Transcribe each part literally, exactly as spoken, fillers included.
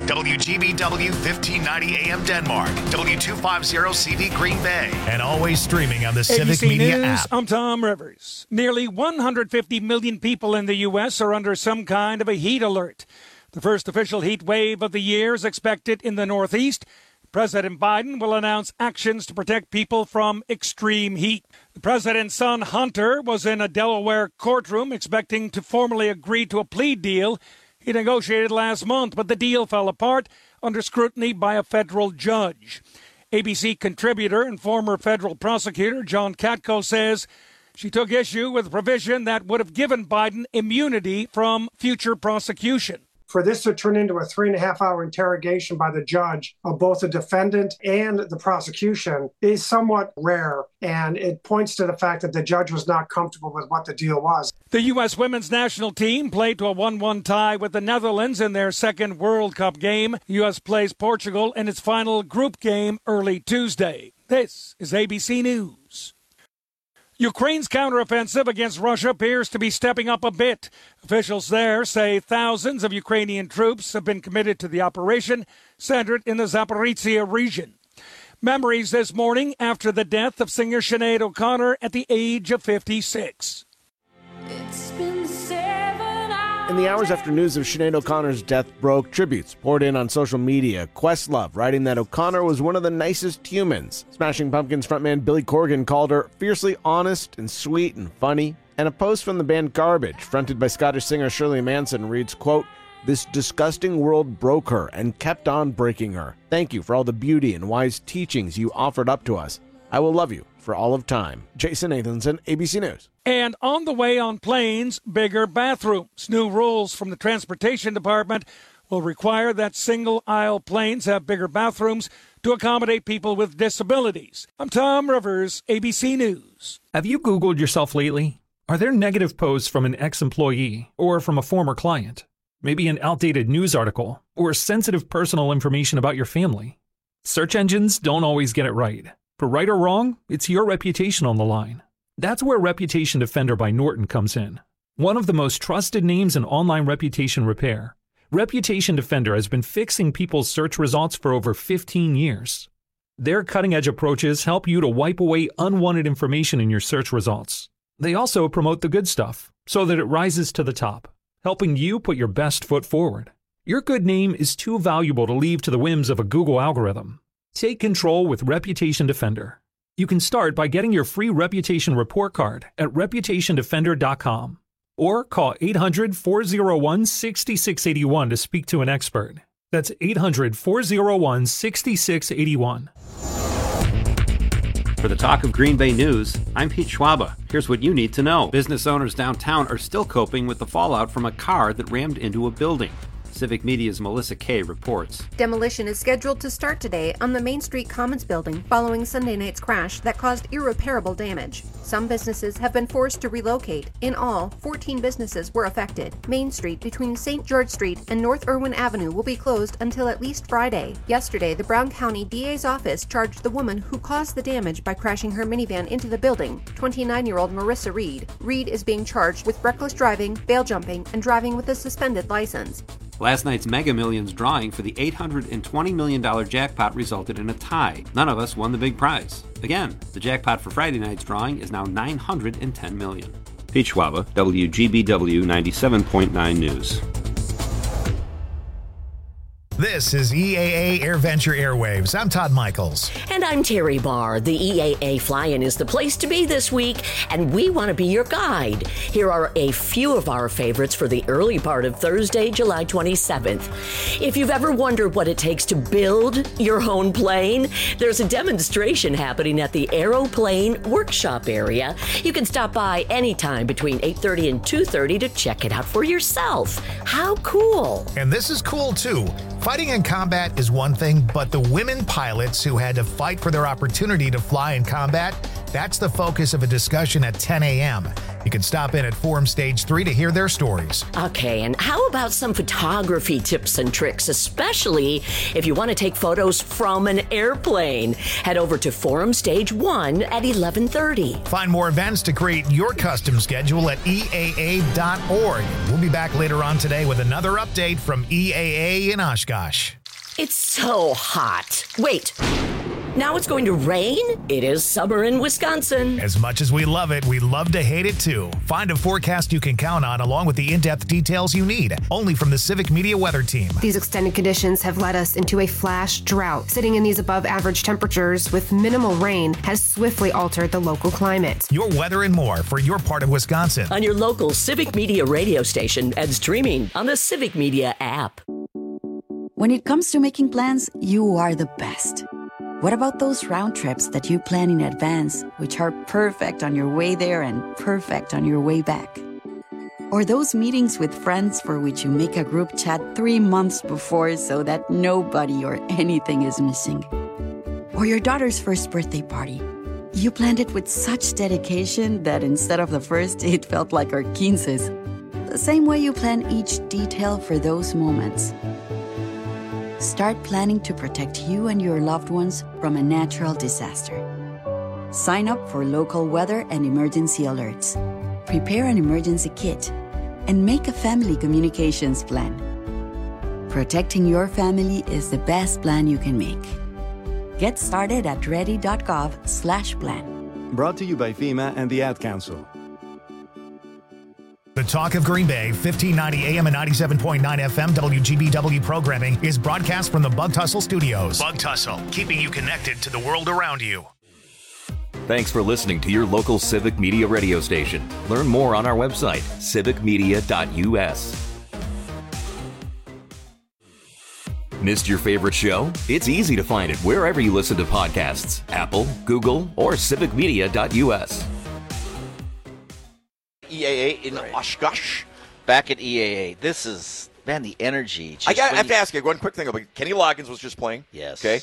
W G B W fifteen ninety A M Denmark, W two fifty C V Green Bay, and always streaming on the Civic A B C Media News, app. I'm Tom Rivers. Nearly one hundred fifty million people in the U S are under some kind of a heat alert. The first official heat wave of the year is expected in the Northeast. President Biden will announce actions to protect people from extreme heat. The president's son, Hunter, was in a Delaware courtroom expecting to formally agree to a plea deal he negotiated last month, but the deal fell apart under scrutiny by a federal judge. A B C contributor and former federal prosecutor John Katko says she took issue with a provision that would have given Biden immunity from future prosecution. For this to turn into a three and a half hour interrogation by the judge of both the defendant and the prosecution is somewhat rare. And it points to the fact that the judge was not comfortable with what the deal was. The U S women's national team played to a one one tie with the Netherlands in their second World Cup game. The U S plays Portugal in its final group game early Tuesday. This is A B C News. Ukraine's counteroffensive against Russia appears to be stepping up a bit. Officials there say thousands of Ukrainian troops have been committed to the operation, centered in the Zaporizhzhia region. Memories this morning after the death of singer Sinead O'Connor at the age of fifty-six. It's been seven hours. In the hours after news of Sinead O'Connor's death broke, tributes poured in on social media. Questlove writing that O'Connor was one of the nicest humans. Smashing Pumpkins frontman Billy Corgan called her fiercely honest and sweet and funny. And a post from the band Garbage, fronted by Scottish singer Shirley Manson, reads, quote, "This disgusting world broke her and kept on breaking her. Thank you for all the beauty and wise teachings you offered up to us. I will love you for all of time." Jason Nathanson, A B C News. And on the way on planes, bigger bathrooms. New rules from the Transportation Department will require that single-aisle planes have bigger bathrooms to accommodate people with disabilities. I'm Tom Rivers, A B C News. Have you Googled yourself lately? Are there negative posts from an ex-employee or from a former client? Maybe an outdated news article or sensitive personal information about your family? Search engines don't always get it right. For right or wrong, it's your reputation on the line. That's where Reputation Defender by Norton comes in. One of the most trusted names in online reputation repair, Reputation Defender has been fixing people's search results for over fifteen years. Their cutting-edge approaches help you to wipe away unwanted information in your search results. They also promote the good stuff so that it rises to the top, helping you put your best foot forward. Your good name is too valuable to leave to the whims of a Google algorithm. Take control with Reputation Defender. You can start by getting your free reputation report card at reputation defender dot com or call eight hundred, four oh one, six six eight one to speak to an expert. That's eight hundred, four oh one, six six eight one. For the Talk of Green Bay News, I'm Pete Schwaba. Here's what you need to know. Business owners downtown are still coping with the fallout from a car that rammed into a building. Civic Media's Melissa Kay reports. Demolition is scheduled to start today on the Main Street Commons building following Sunday night's crash that caused irreparable damage. Some businesses have been forced to relocate. In all, fourteen businesses were affected. Main Street between Saint George Street and North Irwin Avenue will be closed until at least Friday. Yesterday, the Brown County D A's office charged the woman who caused the damage by crashing her minivan into the building, twenty-nine-year-old Marissa Reed. Reed is being charged with reckless driving, bail jumping, and driving with a suspended license. Last night's Mega Millions drawing for the eight hundred twenty million dollars jackpot resulted in a tie. None of us won the big prize. Again, the jackpot for Friday night's drawing is now nine hundred ten million dollars. Pete Schwaba, W G B W ninety-seven point nine News. This is E A A AirVenture Airwaves. I'm Todd Michaels. And I'm Terry Barr. The E A A Fly-In is the place to be this week, and we want to be your guide. Here are a few of our favorites for the early part of Thursday, July twenty-seventh. If you've ever wondered what it takes to build your own plane, there's a demonstration happening at the Aeroplane Workshop area. You can stop by anytime between eight thirty and two thirty to check it out for yourself. How cool! And this is cool, too. Fighting in combat is one thing, but the women pilots who had to fight for their opportunity to fly in combat That's the focus of a discussion at ten a.m. You can stop in at Forum Stage three to hear their stories. Okay, and how about some photography tips and tricks, especially if you want to take photos from an airplane? Head over to Forum Stage one at eleven thirty. Find more events to create your custom schedule at E A A dot org. We'll be back later on today with another update from E A A in Oshkosh. It's so hot. Wait. Now it's going to rain? It is summer in Wisconsin. As much as we love it, we love to hate it too. Find a forecast you can count on along with the in-depth details you need. Only from the Civic Media Weather Team. These extended conditions have led us into a flash drought. Sitting in these above average temperatures with minimal rain has swiftly altered the local climate. Your weather and more for your part of Wisconsin. On your local Civic Media radio station and streaming on the Civic Media app. When it comes to making plans, you are the best. What about those round trips that you plan in advance, which are perfect on your way there and perfect on your way back? Or those meetings with friends for which you make a group chat three months before so that nobody or anything is missing? Or your daughter's first birthday party. You planned it with such dedication that instead of the first, it felt like our quinces. The same way you plan each detail for those moments. Start planning to protect you and your loved ones from a natural disaster. Sign up for local weather and emergency alerts. Prepare an emergency kit and make a family communications plan. Protecting your family is the best plan you can make. Get started at ready.gov slash plan. Brought to you by FEMA and the Ad Council. The Talk of Green Bay, fifteen ninety A M and ninety-seven point nine F M W G B W programming is broadcast from the Bug Tussle Studios. Bug Tussle, keeping you connected to the world around you. Thanks for listening to your local Civic Media radio station. Learn more on our website, civic media dot U S. Missed your favorite show? It's easy to find it wherever you listen to podcasts, Apple, Google, or civic media dot U S. E A A in Oshkosh. Back at E A A. This is, man, the energy. Just I, got, I have you, to ask you one quick thing. Kenny Loggins was just playing. Yes. Okay.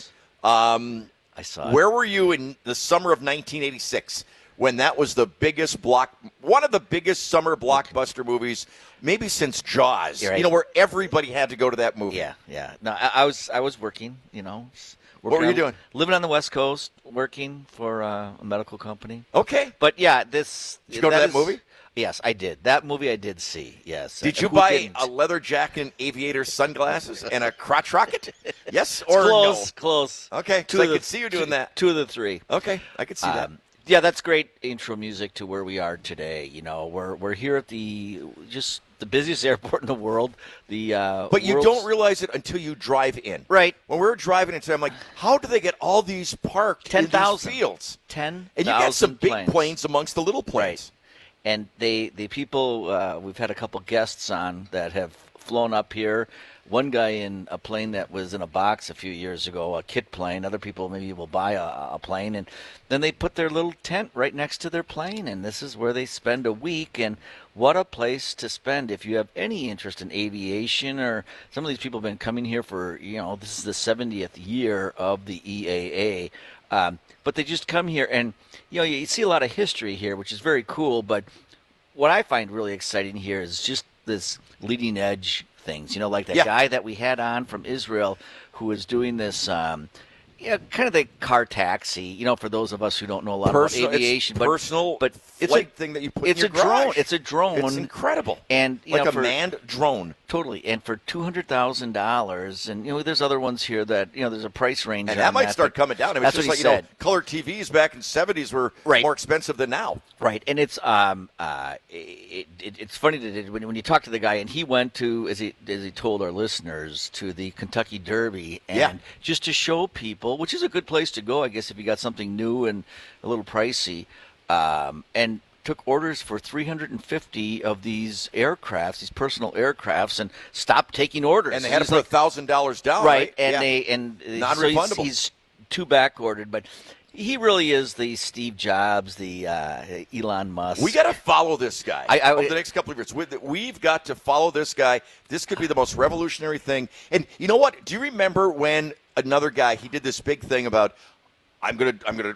Um, I saw it. Where were you in the summer of nineteen eighty-six when that was the biggest block, one of the biggest summer blockbuster movies, maybe since Jaws? Right. You know, where everybody had to go to that movie. Yeah, yeah. No, I, I was I was working, you know. What were you on, doing? Living on the West Coast, working for uh, a medical company. Okay. But, yeah, this... Did you go to that is, movie? Yes, I did. That movie I did see, yes. Did uh, you who buy didn't? a leather jacket and aviator sunglasses and a crotch rocket? Yes It's or close, no? close. Okay, Two so I of the- could see you doing two, that. Two of the three. Okay, I could see that. Um, yeah, that's great intro music to where we are today. You know, we're we're here at the just the busiest airport in the world. The uh, But you world's- don't realize it until you drive in. Right. When we were driving into, I'm like, how do they get all these parked ten in these thousand fields? Ten And you got some thousand big planes. planes amongst the little planes. Right. And they the people uh, we've had a couple guests on that have flown up here. One guy in a plane that was in a box a few years ago, a kit plane. Other people maybe will buy a, a plane, and then they put their little tent right next to their plane, and this is where they spend a week. And what a place to spend if you have any interest in aviation, or some of these people have been coming here for, you know, this is the seventieth year of the E A A. Um, but they just come here, and, you know, you see a lot of history here, which is very cool. But what I find really exciting here is just this leading edge things, you know, like that Yeah. guy that we had on from Israel who was doing this, um, you know, kind of the car taxi, you know, for those of us who don't know a lot Personal- about aviation. it's but personal but it's flight a thing that you put in It's your a drone. garage. It's a drone. It's incredible. And, you Like know, a for, manned drone. Totally. And for two hundred thousand dollars, and, you know, there's other ones here that, you know, there's a price range And on that might that, start but coming down. I mean, that's it's what just he like, you said. know, color T Vs back in the seventies were Right. more expensive than now. Right, and it's um uh it, it, it's funny that when when you talk to the guy, and he went to, as he as he told our listeners, to the Kentucky Derby, and Yeah. just to show people, which is a good place to go, I guess, if you got something new and a little pricey, um, and took orders for three hundred fifty of these aircrafts, these personal aircrafts, and stopped taking orders. And they had He's to put like- a thousand dollars down, right? right? And Yeah. they and uh, so he's, Non-refundable. he's too back ordered, but he really is the Steve Jobs, the uh, Elon Musk. We got to follow this guy I- I- over the next couple of years. We- We've got to follow this guy. This could be the most revolutionary thing. And you know what? Do you remember when another guy, he did this big thing about, I'm gonna, I'm gonna, I'm gonna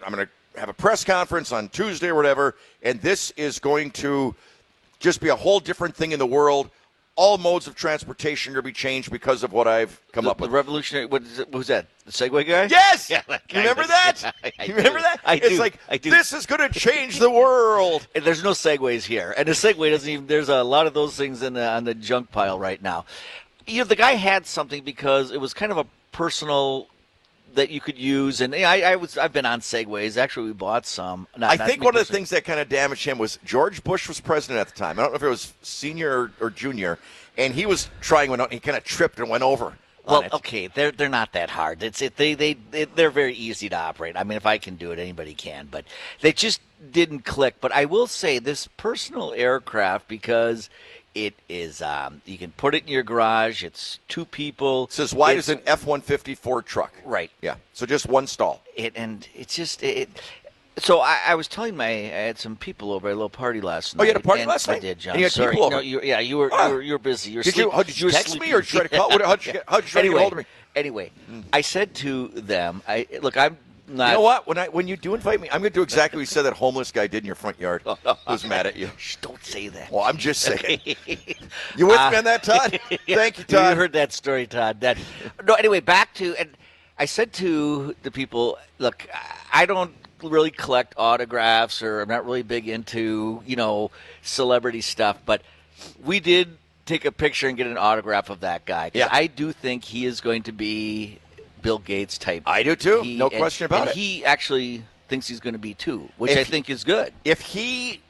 have a press conference on Tuesday or whatever, and this is going to just be a whole different thing in the world. All modes of transportation are going to be changed because of what I've come the, up with. The revolutionary, what is it, who's that? The Segway guy? Yes! Yeah, that you guy remember was- that? I, I you remember do. that? I it's do. like, I do. this is going to change the world. And there's no Segways here. And the Segway doesn't even, there's a lot of those things in the, on the junk pile right now. You know, the guy had something because it was kind of a personal that you could use. And I, I was, I've been on Segways. Actually, we bought some. Not, I not think me one of the personally. things that kind of damaged him was George Bush was president at the time. I don't know if it was senior or, or junior, and he was trying one out, and he kind of tripped and went over. Well, on it. okay, they're they're not that hard. It's it, they they they- they're very easy to operate. I mean, if I can do it, anybody can. But they just didn't click. But I will say this personal aircraft, because it is um, you can put it in your garage. It's two people. It's as wide It's- as an F one fifty Ford truck. Right. Yeah. So just one stall. It and it's just it. So I, I was telling my I had some people over at a little party last night. Oh, you had a party and last I night? did, John. And you had Sorry. people over? No, you, yeah, you were, Ah. you were you were busy. You were Did you- sleep- how- did you were text me sleeping. or try to call- what- how'd you get- how'd you try to get anyway, hold of me? Anyway, I said to them, I look, I'm not. You know what? When I when you do invite me, I'm going to do exactly what you said that homeless guy did in your front yard. Who's mad at you? Shh, don't say that. Well, I'm just saying. You with Uh, me on that, Todd? Thank you, Todd. You heard that story, Todd. That no. Anyway, back to and I said to the people, look, I don't really collect autographs, or I'm not really big into you know celebrity stuff, but we did take a picture and get an autograph of that guy. 'Cause Yeah. I do think he is going to be Bill Gates type. I do too. He- No and- question about and it. He actually thinks he's going to be too, which If I he- think is good. If he,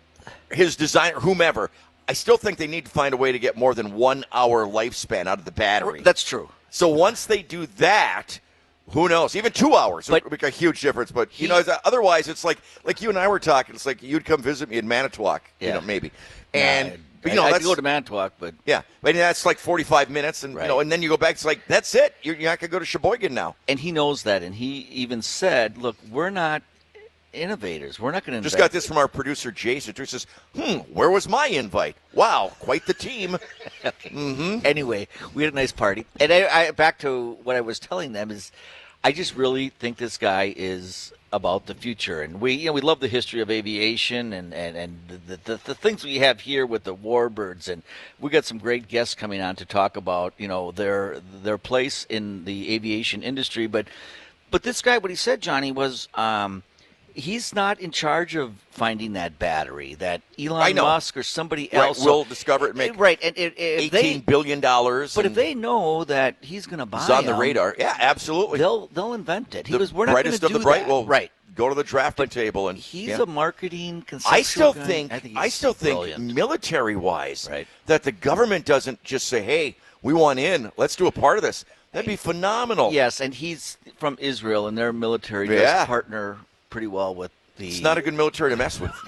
his designer, whomever, I still think they need to find a way to get more than one hour lifespan out of the battery. That's true. So once they do that, who knows? Even two hours But- would make a huge difference. But you He- know, otherwise it's like like you and I were talking. It's like you'd come visit me in Manitowoc, you Yeah. know, maybe. And Nah, but, I- you know, I'd that's go to Manitowoc, but yeah, but that's like forty-five minutes, and you know, Right. and then you go back. It's like that's it. You're, you're not gonna go to Sheboygan now. and he knows that, and he even said, "Look, we're not innovators. We're not going to Just got this from our producer Jason. He says, "Hmm, where was my invite? Wow, quite the team." mm-hmm. Anyway, we had a nice party, and I, I back to what I was telling them is, I just really think this guy is about the future, and we you know we love the history of aviation and and and the the, the things we have here with the warbirds, and we got some great guests coming on to talk about you know their their place in the aviation industry, but but this guy, what he said, Johnny, was. Um, He's not in charge of finding that battery. That I Elon know. Musk or somebody Right, else will discover it and make right. And if, if eighteen they, billion dollars. but if they know that he's going to buy, He's on the them, radar. Yeah, absolutely. They'll they'll invent it. He the was we're not going to brightest do of the bright that. will right. go to the drafting table, and He's yeah. a marketing conceptual I still guy. think I, think I he's still think brilliant. military-wise Right. that the government doesn't just say, "Hey, we want in. Let's do a part of this." That'd be phenomenal. Yes, and he's from Israel, and their military does Yeah. partner pretty well with the. It's not a good military to mess with.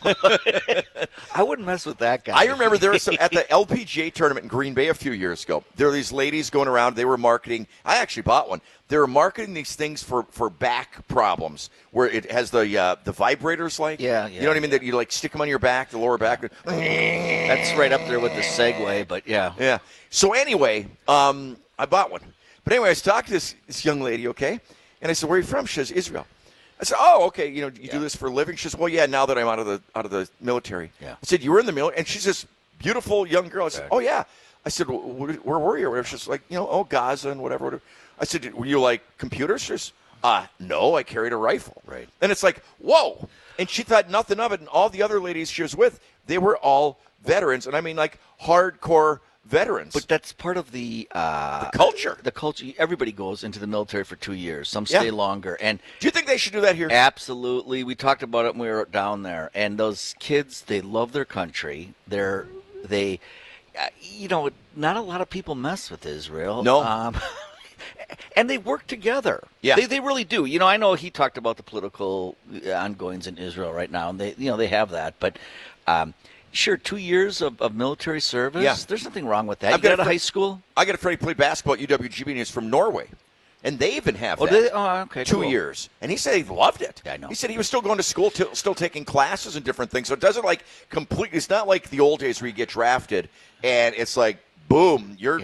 I wouldn't mess with that guy. I remember there was some at the L P G A tournament in Green Bay a few years ago. There were these ladies going around. They were marketing. I actually bought one. They were marketing these things for, for back problems, where it has the uh, the vibrators, like Yeah, you know what I mean. That you like stick them on your back, the lower back. That's right up there with the Segway, but yeah. Yeah. So anyway, um, I bought one. But anyway, I was talking to this, this young lady, okay? And I said, "Where are you from?" She says, "Israel." I said, "Oh, okay. You know, you Yeah. do this for a living?" She says, "Well, yeah. Now that I'm out of the out of the military." Yeah. I said, "You were in the military?" And she's this beautiful young girl. I said, Okay. "Oh yeah." I said, "Wh- wh- "Where were you?" Or whatever. She's like, "You know, oh Gaza and whatever." whatever. I said, "Were you like computers?" She says, "Uh, no. I carried a rifle." Right. And it's like, whoa. And she thought nothing of it. And all the other ladies she was with, they were all veterans, and I mean like hardcore veterans. But that's part of the uh, The culture. The culture. Everybody goes into the military for two years. Some Yeah. stay longer. And do you think they should do that here? absolutely, we talked about it when we were down there. And those kids, they love their country. They're they, uh, you know, not a lot of people mess with Israel. No. Um, and they work together. Yeah. They they really do. You know, I know he talked about the political uh, ongoings in Israel right now, and they you know they have that, but. Um, Sure, two years of, of military service. Yeah. There's nothing wrong with that. I've You got got a out of fr- high school? I got a friend who played basketball at U W G B, and he's from Norway. And they even have Oh, that. they, oh okay. Two cool. years. And he said he loved it. Yeah, I know. He said he was still going to school, t- still taking classes and different things. So it doesn't like completely, it's not like the old days where you get drafted and it's like, boom, you're Yeah.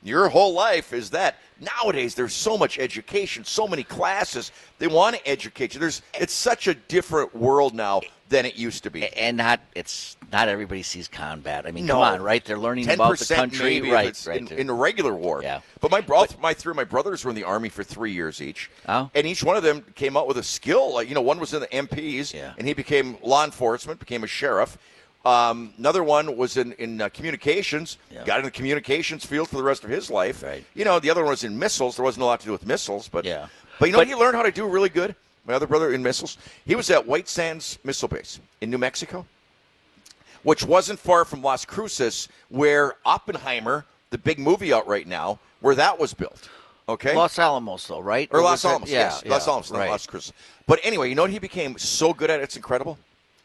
Your whole life is that. Nowadays, there's so much education, so many classes. They want to educate you. There's, it's such a different world now than it used to be. And not it's not everybody sees combat. I mean, No. come on, right? They're learning about the country, maybe if right? it's right in, to- in a regular war. Yeah. But my bro- my three of my brothers were in the Army for three years each. Oh. And each one of them came out with a skill. Like, you know, one was in the M Ps, Yeah. and he became law enforcement, became a sheriff. Um, another one was in, in uh, communications, Yeah. got in the communications field for the rest of his life. Right. You know, the other one was in missiles. There wasn't a lot to do with missiles. But, Yeah. but you know But- what he learned how to do really good? My other brother in missiles. He was at White Sands Missile Base in New Mexico, which wasn't far from Las Cruces, where Oppenheimer, the big movie out right now, where that was built. Okay? Los Alamos, though, right? Or was Los it- Alamos, yeah, yes. yeah, Los Alamos, not right. Las Cruces. But anyway, you know what he became so good at? It's incredible.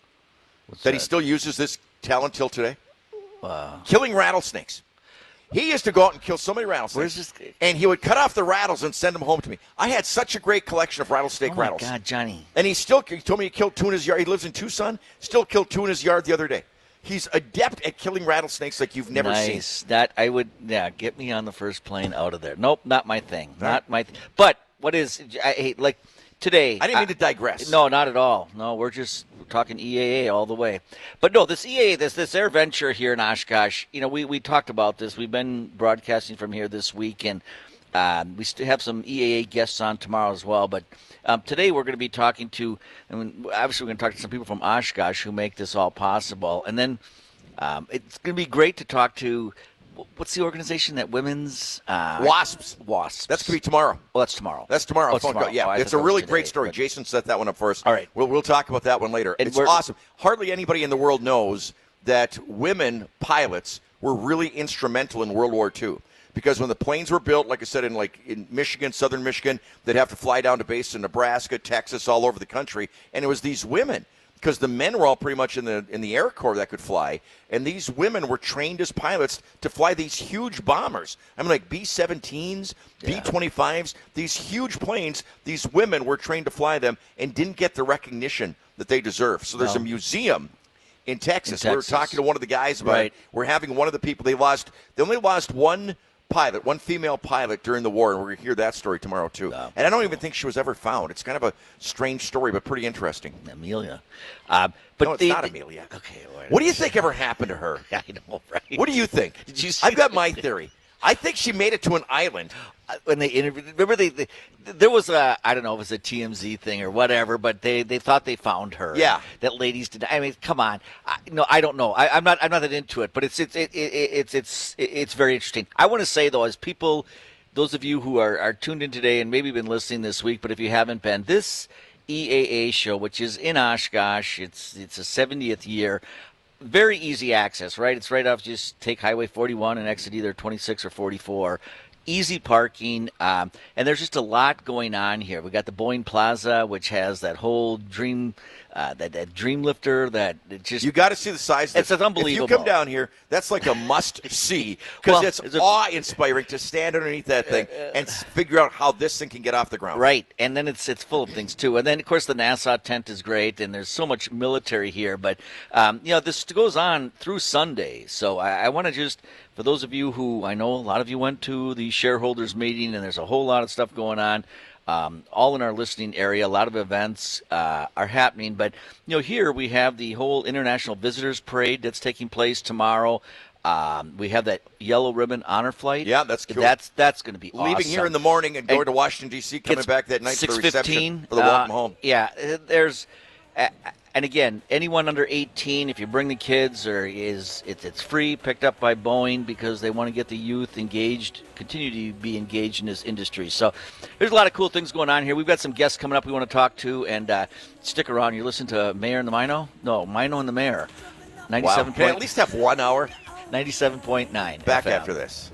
What's that, he that? still uses this talent till today? Wow. Killing rattlesnakes. He used to go out and kill so many rattlesnakes. Where's this? And he would cut off the rattles and send them home to me. I had such a great collection of rattlesnake Oh my rattles. God, Johnny. And he still, he told me he killed two in his yard. He lives in Tucson. Still killed two in his yard the other day. He's adept at killing rattlesnakes like you've never seen. Nice. That I would, yeah, get me on the first plane out of there. Nope, not my thing. Not my. Th- but what is? I hate like today. I didn't mean to digress. No, not at all. No, we're just talking E A A all the way. But no, this E A A, this this Air Venture here in Oshkosh. You know, we we talked about this. We've been broadcasting from here this week, and um, we still have some E A A guests on tomorrow as well. But um, today we're going to be talking to, I mean, obviously we're going to talk to some people from Oshkosh who make this all possible, and then um, it's going to be great to talk to. What's the organization that women's uh, Wasps. Wasps. That's going to be tomorrow. Oh, that's tomorrow. That's tomorrow. Oh, it's Phone call. tomorrow. Yeah, Oh, I it's thought a that was really today, great story. but- Jason set that one up for us. All right. We'll, we'll talk about that one later. And it's we're- awesome. Hardly anybody in the world knows that women pilots were really instrumental in World War Two. Because when the planes were built, like I said, in like in Michigan, southern Michigan, they'd have to fly down to base in Nebraska, Texas, all over the country. And it was these women, because the men were all pretty much in the in the Air Corps that could fly, and these women were trained as pilots to fly these huge bombers. I mean, like B seventeens, B twenty-fives, these huge planes. These women were trained to fly them and didn't get the recognition that they deserve. So there's No. a museum in Texas. In We were Texas. talking to one of the guys about Right. it. We're having one of the people they lost. They only lost one pilot, one female pilot during the war, and we're going to hear that story tomorrow too. Oh, and I don't even think she was ever found. It's kind of a strange story, but pretty interesting. Amelia. Uh, but no, it's the- not the- Amelia. Okay. What do you think ever happened to her? I know, right? What do you think? Did you see I've got that? my theory. I think she made it to an island. Uh, When they interviewed, remember they, they there was a I don't know if it was a T M Z thing or whatever, but they, they thought they found her. Yeah. that ladies did. I mean, come on. I, no, I don't know. I, I'm not I'm not that into it, but it's it's it, it, it's it's it's very interesting. I want to say though, as people, those of you who are, are tuned in today and maybe been listening this week, but if you haven't been, this E A A show, which is in Oshkosh, it's it's a seventieth year. Very easy access, right? It's right off. Just take Highway forty-one and exit either twenty-six or forty-four. Easy parking, um, and there's just a lot going on here. We got the Boeing Plaza, which has that whole dream, uh, that that dream lifter. That it just You got to see the size. Of It's this. unbelievable. If you come down here, that's like a must see because Well, it's it's a- awe-inspiring to stand underneath that thing and s- figure out how this thing can get off the ground. Right, and then it's it's full of things too. And then of course the NASA tent is great, and there's so much military here. But um, you know this goes on through Sunday, so I, I want to just for those of you who I know a lot of you went to the shareholders meeting, and there's a whole lot of stuff going on. Um, all in our listening area, a lot of events uh, are happening. But you know, here we have the whole International Visitors Parade that's taking place tomorrow. Um, we have that yellow ribbon honor flight. Yeah, that's cool. That's that's going to be Leaving awesome. here in the morning and going And to Washington, D C, coming it's back that night for the six reception fifteen for the welcome uh, home. Yeah, uh, there's, uh, and again, anyone under eighteen, if you bring the kids, or is it's it's free, picked up by Boeing because they want to get the youth engaged, continue to be engaged in this industry. So there's a lot of cool things going on here. We've got some guests coming up we want to talk to, and uh, stick around. You're listening to Mayor and the Mino? No, Mino and the Mayor. ninety-seven Wow. Can I at least have one hour? ninety-seven point nine. Back F M. after this.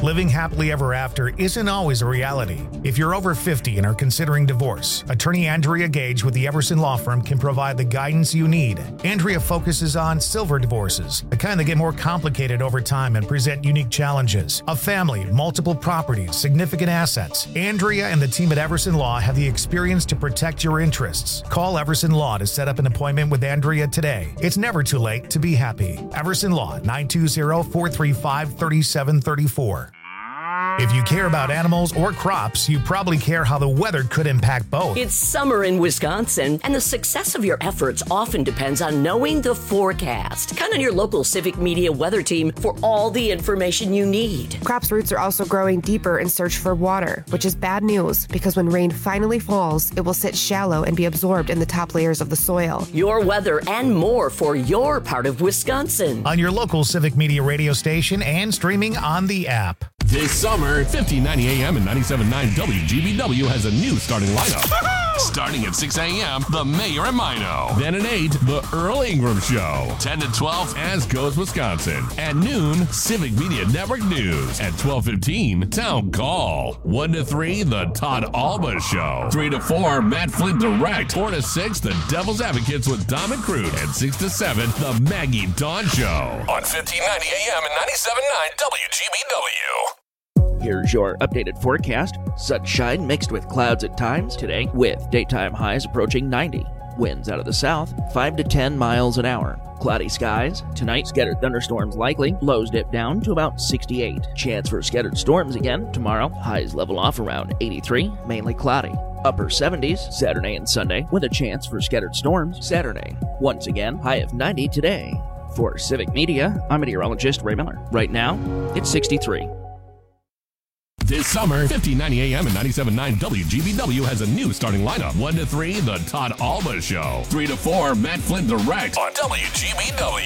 living happily ever after isn't always a reality. If you're over fifty and are considering divorce, attorney Andrea Gage with the Everson Law Firm can provide the guidance you need. Andrea focuses on silver divorces, the kind that get more complicated over time and present unique challenges. A family, multiple properties, significant assets. Andrea and the team at Everson Law have the experience to protect your interests. Call Everson Law to set up an appointment with Andrea today. It's never too late to be happy. Everson Law, nine two zero, four three five, three seven three four. If you care about animals or crops, you probably care how the weather could impact both. It's summer in Wisconsin, and the success of your efforts often depends on knowing the forecast. Count on your local Civic Media weather team for all the information you need. Crops' roots are also growing deeper in search for water, which is bad news because when rain finally falls, it will sit shallow and be absorbed in the top layers of the soil. Your weather and more for your part of Wisconsin. On your local Civic Media radio station and streaming on the app. This summer, fifteen ninety A M and ninety-seven point nine W G B W has a new starting lineup. Starting at six A M, The Mayor and Mino. Then at eight, The Earl Ingram Show. ten to twelve, As Goes Wisconsin. At noon, Civic Media Network News. At twelve fifteen, Town Call. one to three, The Todd Alba Show. three to four, Matt Flint Direct. four to six, The Devil's Advocates with Dom and Crude. And six to seven, The Maggie Dawn Show. On fifteen ninety A M and ninety-seven point nine W G B W. Here's your updated forecast. Sunshine mixed with clouds at times today, with daytime highs approaching ninety. Winds out of the south, five to ten miles an hour. Cloudy skies. Tonight, scattered thunderstorms likely. Lows dip down to about sixty-eight. Chance for scattered storms again tomorrow. Highs level off around eighty-three, mainly cloudy. Upper seventies Saturday and Sunday, with a chance for scattered storms Saturday. Once again, high of ninety today. For Civic Media, I'm meteorologist Ray Miller. Right now, it's sixty-three. This summer, fifteen ninety A M and ninety-seven point nine W G B W has a new starting lineup. one to three, The Todd Alba Show. three to four, Matt Flint Direct on W G B W.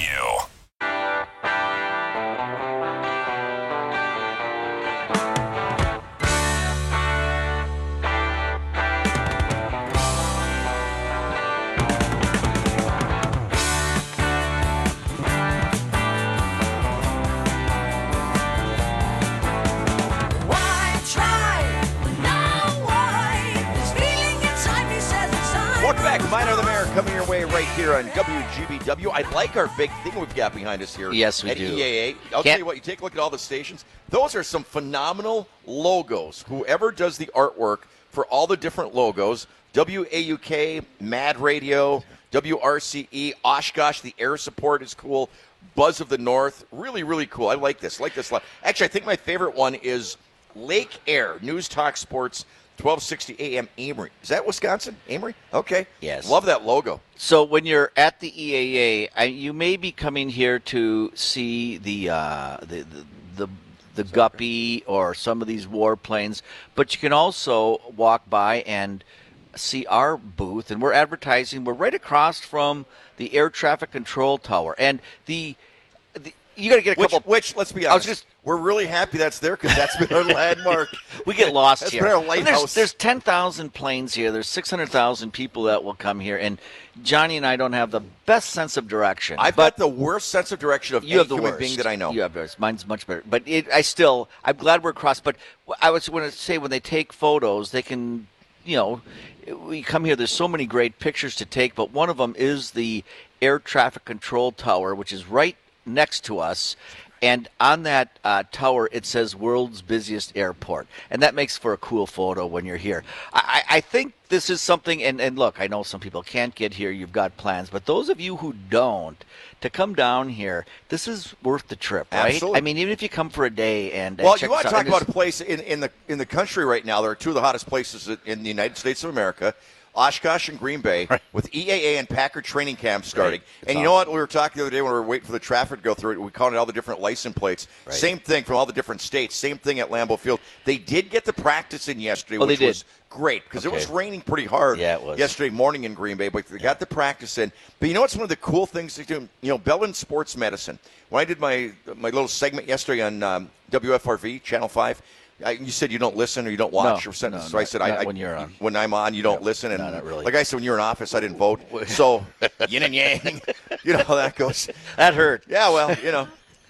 Minor the Mayor coming your way right here on W G B W. I like our big thing we've got behind us here. Yes, we at do. E A A. I'll Can't... tell you what, you take a look at all the stations. Those are some phenomenal logos. Whoever does the artwork for all the different logos, W A U K, Mad Radio, W R C E, Oshkosh, the air support is cool. Buzz of the North, really, really cool. I like this. I like this a lot. Actually, I think my favorite one is Lake Air, News Talk Sports, twelve sixty A M Amory. Is that Wisconsin? Amory? Okay. Yes. Love that logo. So when you're at the E A A, I, you may be coming here to see the uh, the, the the the Guppy or some of these warplanes, but you can also walk by and see our booth, and we're advertising. We're right across from the air traffic control tower, and the, the you got to get a which, couple. Which, let's be honest, just, we're really happy that's there because that's been our landmark. We get lost that's here. Been our lighthouse. There's, there's ten thousand planes here. There's six hundred thousand people that will come here, and Johnny and I don't have the best sense of direction. I've got the worst sense of direction of you any have the human worst. being that I know. You have yours. Mine's much better. But it, I still, I'm glad we're across. But I was going to say when they take photos, they can, you know, we come here. There's so many great pictures to take, but one of them is the air traffic control tower, which is right next to us. And on that uh, tower, it says world's busiest airport. And that makes for a cool photo when you're here. I, I think this is something, and, and look, I know some people can't get here. You've got plans. But those of you who don't, to come down here, this is worth the trip, right? Absolutely. I mean, even if you come for a day and, and well, check you want to out, talk about a place in, in, the, in the country right now. There are two of the hottest places in the United States of America. Oshkosh and Green Bay, right, with E A A and Packard training camps starting. Right. And awesome. You know what? We were talking the other day when we were waiting for the traffic to go through it. We counted all the different license plates. Right. Same thing from all the different states. Same thing at Lambeau Field. They did get the practice in yesterday, oh, which they did. was great because okay. it was raining pretty hard yeah, it was. yesterday morning in Green Bay, but they yeah. got the practice in. But you know what's one of the cool things to do? You know, Bellin Sports Medicine. When I did my my little segment yesterday on um, W F R V, Channel five, I, you said you don't listen or you don't watch no, or something. No, so I said, not I, when you're on. When I'm on, you don't no, listen. And no, not really. Like I said, when you're in office, I didn't vote. So yin and yang. You know how that goes. That hurt. Yeah, well, you know.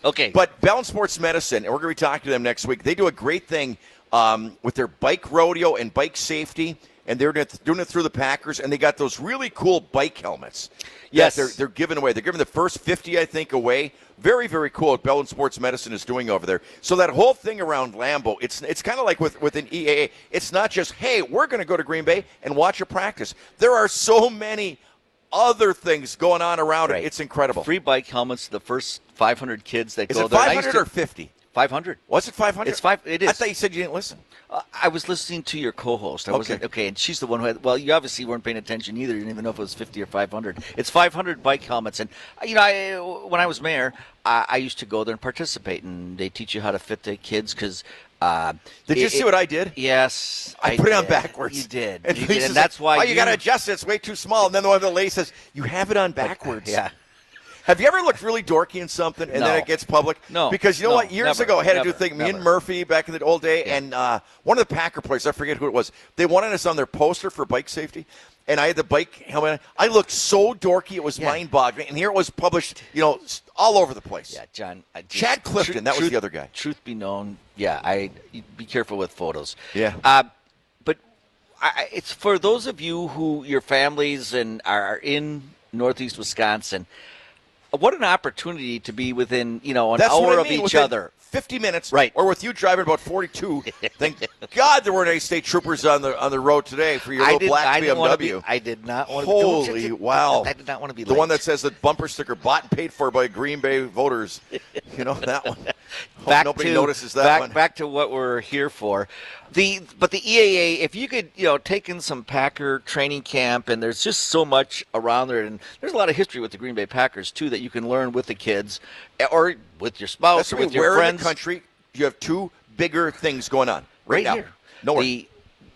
Okay. But Bellin Sports Medicine, and we're going to be talking to them next week, they do a great thing um, with their bike rodeo and bike safety, and they're doing it through the Packers, and they got those really cool bike helmets. Yes. They're, they're giving away. They're giving the first fifty, I think, away. Very, very cool what Bellin Sports Medicine is doing over there. So that whole thing around Lambeau, it's it's kind of like with, with an E A A. It's not just, hey, we're going to go to Green Bay and watch a practice. There are so many other things going on around Right. it. It's incredible. Free bike helmets to the first five hundred kids that Is go it there. And I five used hundred to- or fifty? five hundred. Was it five hundred? It's five. It is. I thought you said you didn't listen. Uh, I was listening to your co-host. I Okay. wasn't okay, and she's the one who had. Well, you obviously weren't paying attention either. You didn't even know if it was fifty or five hundred. It's five hundred bike helmets, and you know, I, when I was mayor, I, I used to go there and participate, and they teach you how to fit the kids because. Uh, Did you it- see it- what I did? Yes, I, put it on did. backwards. You did, And, you Lisa's did. and that's like, why oh, you, got to adjust it. It's way too small. And then the one of the lady says, you have it on backwards. Yeah. Have you ever looked really dorky in something and No. then it gets public? No. Because you know No, what? Years never, ago, I had to do a never, thing. Me and never. Murphy back in the old day, and uh, one of the Packer players, I forget who it was, they wanted us on their poster for bike safety. And I had the bike helmet. I looked so dorky, it was Yeah. mind-boggling. And here it was published, you know, s- all over the place. Yeah, John. I just- Chad Clifton, truth- that was truth- the other guy. Truth be known, yeah, I be careful with photos. Yeah. Uh, but I, it's for those of you who your families and are in Northeast Wisconsin. What an opportunity to be within, you know, an That's what hour I of mean, each within other. fifty minutes, Right. Or with you driving about forty-two. Thank God there weren't any state troopers on the on the road today for your I little did, black I B didn't M want to W. be. I did not want to. Holy wow! I did not want to be the late. one that says the bumper sticker bought and paid for by Green Bay voters. You know that one. Hope back nobody to, notices that back, one. Back to what we're here for. The but the E A A, if you could, you know, take in some Packer training camp, and there's just so much around there, and there's a lot of history with the Green Bay Packers too that you can learn with the kids, or with your spouse, That's or what with I mean, your where friends. in the country you have two bigger things going on right, right now. here. Nowhere. The,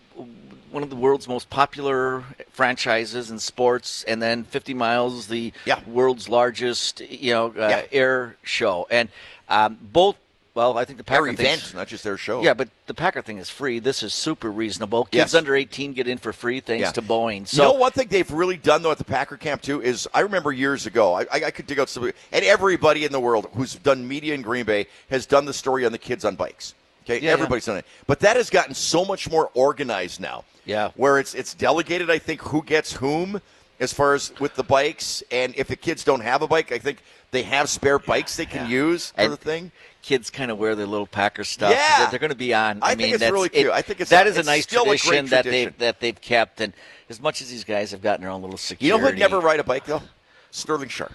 one of the world's most popular franchises in sports, and then fifty miles, the Yeah. world's largest, you know, uh, Yeah. air show, and um, both. Well, I think the Packer Their thing's- event, not just their show. Yeah, but the Packer thing is free. This is super reasonable. Kids Yes. under eighteen get in for free thanks Yeah. to Boeing. So you know, one thing they've really done though at the Packer camp too is I remember years ago. I, I, I could dig out some, and everybody in the world who's done media in Green Bay has done the story on the kids on bikes. Okay, Yeah, everybody's done it, but that has gotten so much more organized now. Yeah. where it's it's delegated. I think who gets whom as far as with the bikes, and if the kids don't have a bike, I think they have spare bikes they can use for And the thing. kids kind of wear their little Packer stuff. Yeah. They're, they're going to be on. I I, think mean, it's that's, really it- cute. I think it's that a- is a it's nice still a great tradition, that tradition. they've that they've kept. And as much as these guys have gotten their own little security, You know who would never ride a bike though? Sterling Sharp.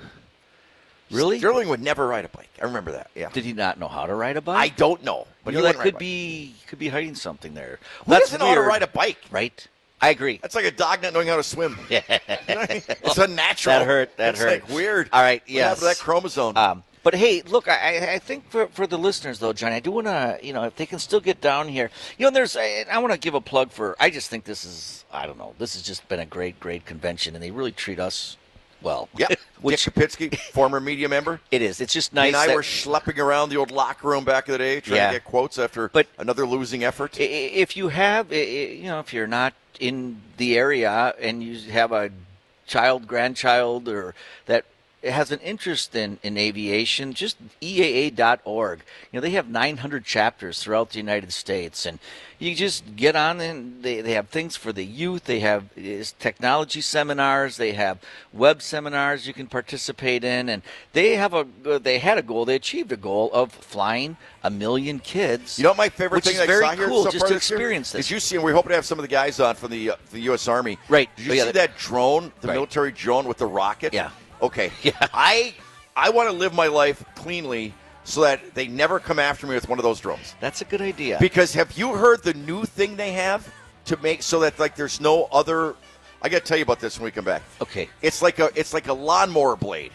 Really? Sterling would never ride a bike. I remember that. Yeah. Did he not know how to ride a bike? I don't know, but you he know, that wouldn't ride a could bike. be could be hiding something there. Who That's doesn't know how to weird, ride a bike? Right. I agree. That's like a dog not knowing how to swim. You know what I mean? It's unnatural. That hurt. That it's hurt. like weird. All right. What Yes. happened to that chromosome? Um, but hey, look, I, I think for, for the listeners though, Johnny, I do want to, you know, if they can still get down here, you know, there's, I, I want to give a plug for. I just think this is, I don't know, this has just been a great, great convention, and they really treat us well. Yeah. Which Dick Kapitsky, former media member. it is. It's just He nice. and I that- were schlepping around the old locker room back in the day trying Yeah. to get quotes after But- another losing effort. I- i- If you have, i- i- you know, if you're not in the area and you have a child, grandchild, or that has an interest in, in aviation, just E A A dot org. You know, they have nine hundred chapters throughout the United States, and you just get on and they, they have things for the youth. They have is technology seminars. They have web seminars you can participate in, and they have a they had a goal. They achieved a goal of flying a million kids. You know what my favorite which thing is I very saw here cool so just far to this year? experience this. Did you see, and we're hoping to have some of the guys on from the uh, the U S Army. Right. Did you Oh, yeah, see that- that drone, the Right. military drone with the rocket? Yeah. Okay. Yeah. I I want to live my life cleanly so that they never come after me with one of those drones. That's a good idea. Because have you heard the new thing they have to make so that like there's no other? I got to tell you about this when we come back. Okay. It's like a it's like a lawnmower blade.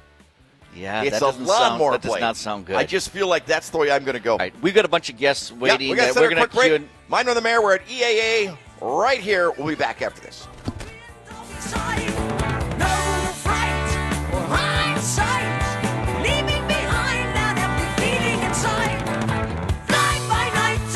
Yeah, it's that a doesn't sound, lawnmower that does blade. not sound good. I just feel like that's the way I'm going to go. All right, we've got a bunch of guests Yeah, waiting. we got Uh, to we're a going quick to break. queue in. Mine or the mayor. We're at E A A right here. We'll be back after this.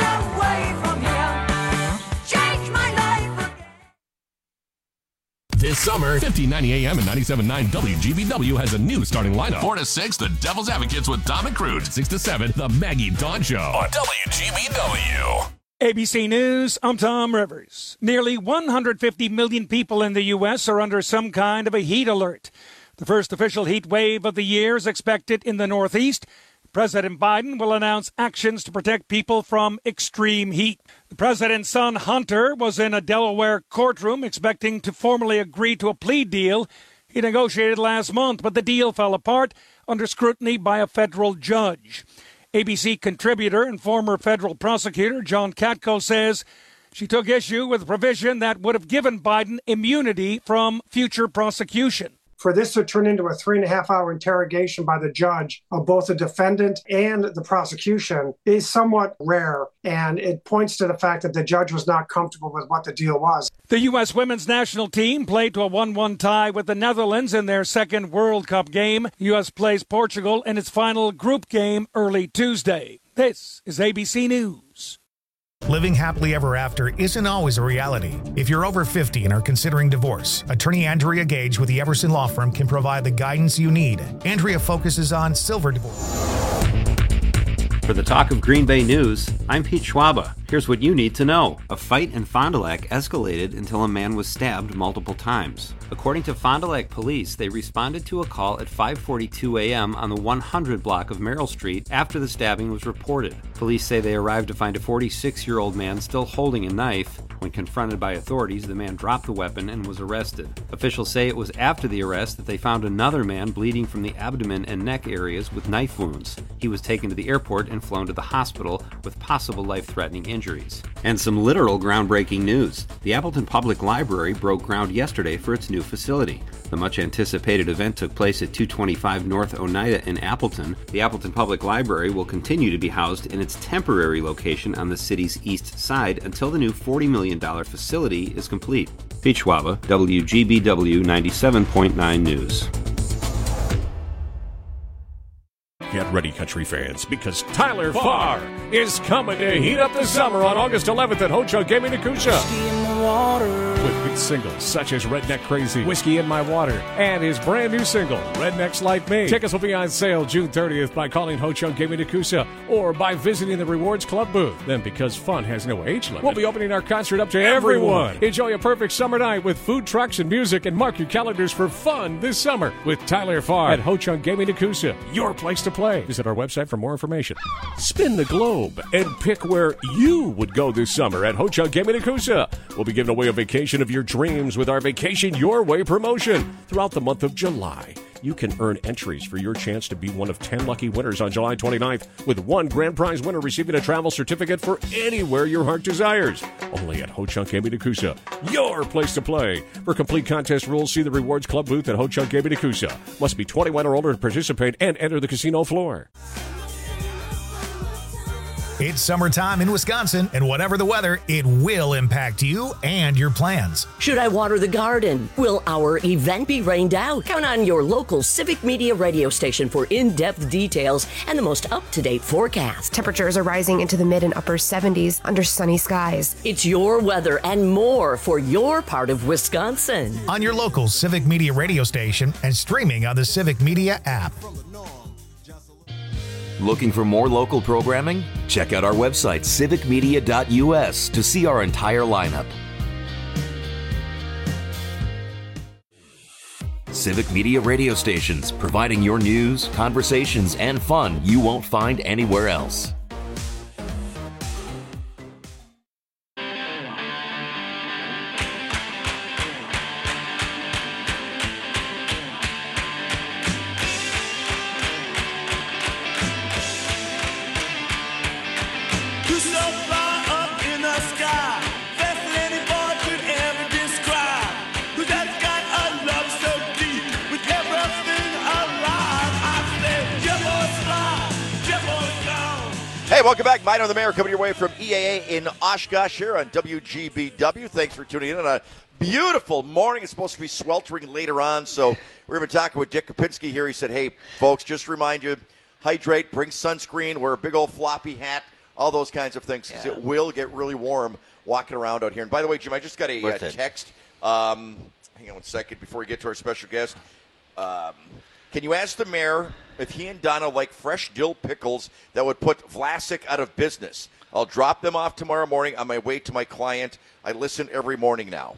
This summer. fifteen ninety A M and ninety-seven point nine W G B W has a new starting lineup. four to six, the Devil's Advocates with Tom and Crude. six to seven, the Maggie Dawn Show on W G B W. A B C News, I'm Tom Rivers. Nearly one hundred fifty million people in the U S are under some kind of a heat alert. The first official heat wave of the year is expected in the Northeast. President Biden will announce actions to protect people from extreme heat. The president's son, Hunter, was in a Delaware courtroom expecting to formally agree to a plea deal he negotiated last month, but the deal fell apart under scrutiny by a federal judge. A B C contributor and former federal prosecutor John Katko says she took issue with a provision that would have given Biden immunity from future prosecution. For this to turn into a three and a half hour interrogation by the judge of both the defendant and the prosecution is somewhat rare, and it points to the fact that the judge was not comfortable with what the deal was. The U S women's national team played to a one one tie with the Netherlands in their second World Cup game. The U S plays Portugal in its final group game early Tuesday. This is A B C News. Living happily ever after isn't always a reality. If you're over fifty and are considering divorce, attorney Andrea Gage with the Everson Law Firm can provide the guidance you need. Andrea focuses on silver divorce. For the Talk of Green Bay News, I'm Pete Schwaba. Here's what you need to know. A fight in Fond du Lac escalated until a man was stabbed multiple times. According to Fond du Lac police, they responded to a call at five forty-two a.m. on the one hundred block of Merrill Street after the stabbing was reported. Police say they arrived to find a forty-six-year-old man still holding a knife. When confronted by authorities, the man dropped the weapon and was arrested. Officials say it was after the arrest that they found another man bleeding from the abdomen and neck areas with knife wounds. He was taken to the airport and flown to the hospital with possible life-threatening injuries. And some literal groundbreaking news. The Appleton Public Library broke ground yesterday for its new facility. The much-anticipated event took place at two twenty-five North Oneida in Appleton. The Appleton Public Library will continue to be housed in its temporary location on the city's east side until the new forty million dollars facility is complete. Pete Schwaba, W G B W ninety-seven point nine News. Get ready, country fans, because Tyler Farr is coming to heat up the summer on August eleventh at Ho-Chunk Gaming Nakusha. With big singles such as Redneck Crazy, Whiskey in My Water, and his brand new single, Rednecks Like Me. Tickets will be on sale June thirtieth by calling Ho-Chunk Gaming Nakusha or by visiting the Rewards Club booth. Then, because fun has no age limit, we'll be opening our concert up to everyone. everyone. Enjoy a perfect summer night with food trucks and music, and mark your calendars for fun this summer with Tyler Farr at Ho-Chunk Gaming Nakusha, your place to play. Visit our website for more information. Spin the globe and pick where you would go this summer at Ho-Chunk Gaming Nakusha. We'll be giving away a vacation of your dreams with our Vacation Your Way promotion throughout the month of July. You can earn entries for your chance to be one of ten lucky winners on July twenty-ninth, with one grand prize winner receiving a travel certificate for anywhere your heart desires. Only at Ho-Chunk Gaming Nakusha, your place to play. For complete contest rules, see the Rewards Club booth at Ho-Chunk Gaming Nakusha. Must be twenty-one or older to participate and enter the casino floor. It's summertime in Wisconsin, and whatever the weather, it will impact you and your plans. Should I water the garden? Will our event be rained out? Count on your local Civic Media radio station for in-depth details and the most up-to-date forecast. Temperatures are rising into the mid and upper seventies under sunny skies. It's your weather and more for your part of Wisconsin. On your local Civic Media radio station and streaming on the Civic Media app. Looking for more local programming? Check out our website, civic media dot u s, to see our entire lineup. Civic Media radio stations, providing your news, conversations, and fun you won't find anywhere else. Hey, welcome back. Mino the Mayor coming your way from E A A in Oshkosh here on W G B W. Thanks for tuning in on a beautiful morning. It's supposed to be sweltering later on, so we're going to be talking with Dick Kopinski here. He said, hey, folks, just remind you, hydrate, bring sunscreen, wear a big old floppy hat, all those kinds of things, because yeah. it will get really warm walking around out here. And by the way, Jim, I just got a uh, text. Um, hang on one second before we get to our special guest. Um, can you ask the mayor if he and Donna like fresh dill pickles that would put Vlasic out of business? I'll drop them off tomorrow morning on my way to my client. I listen every morning now.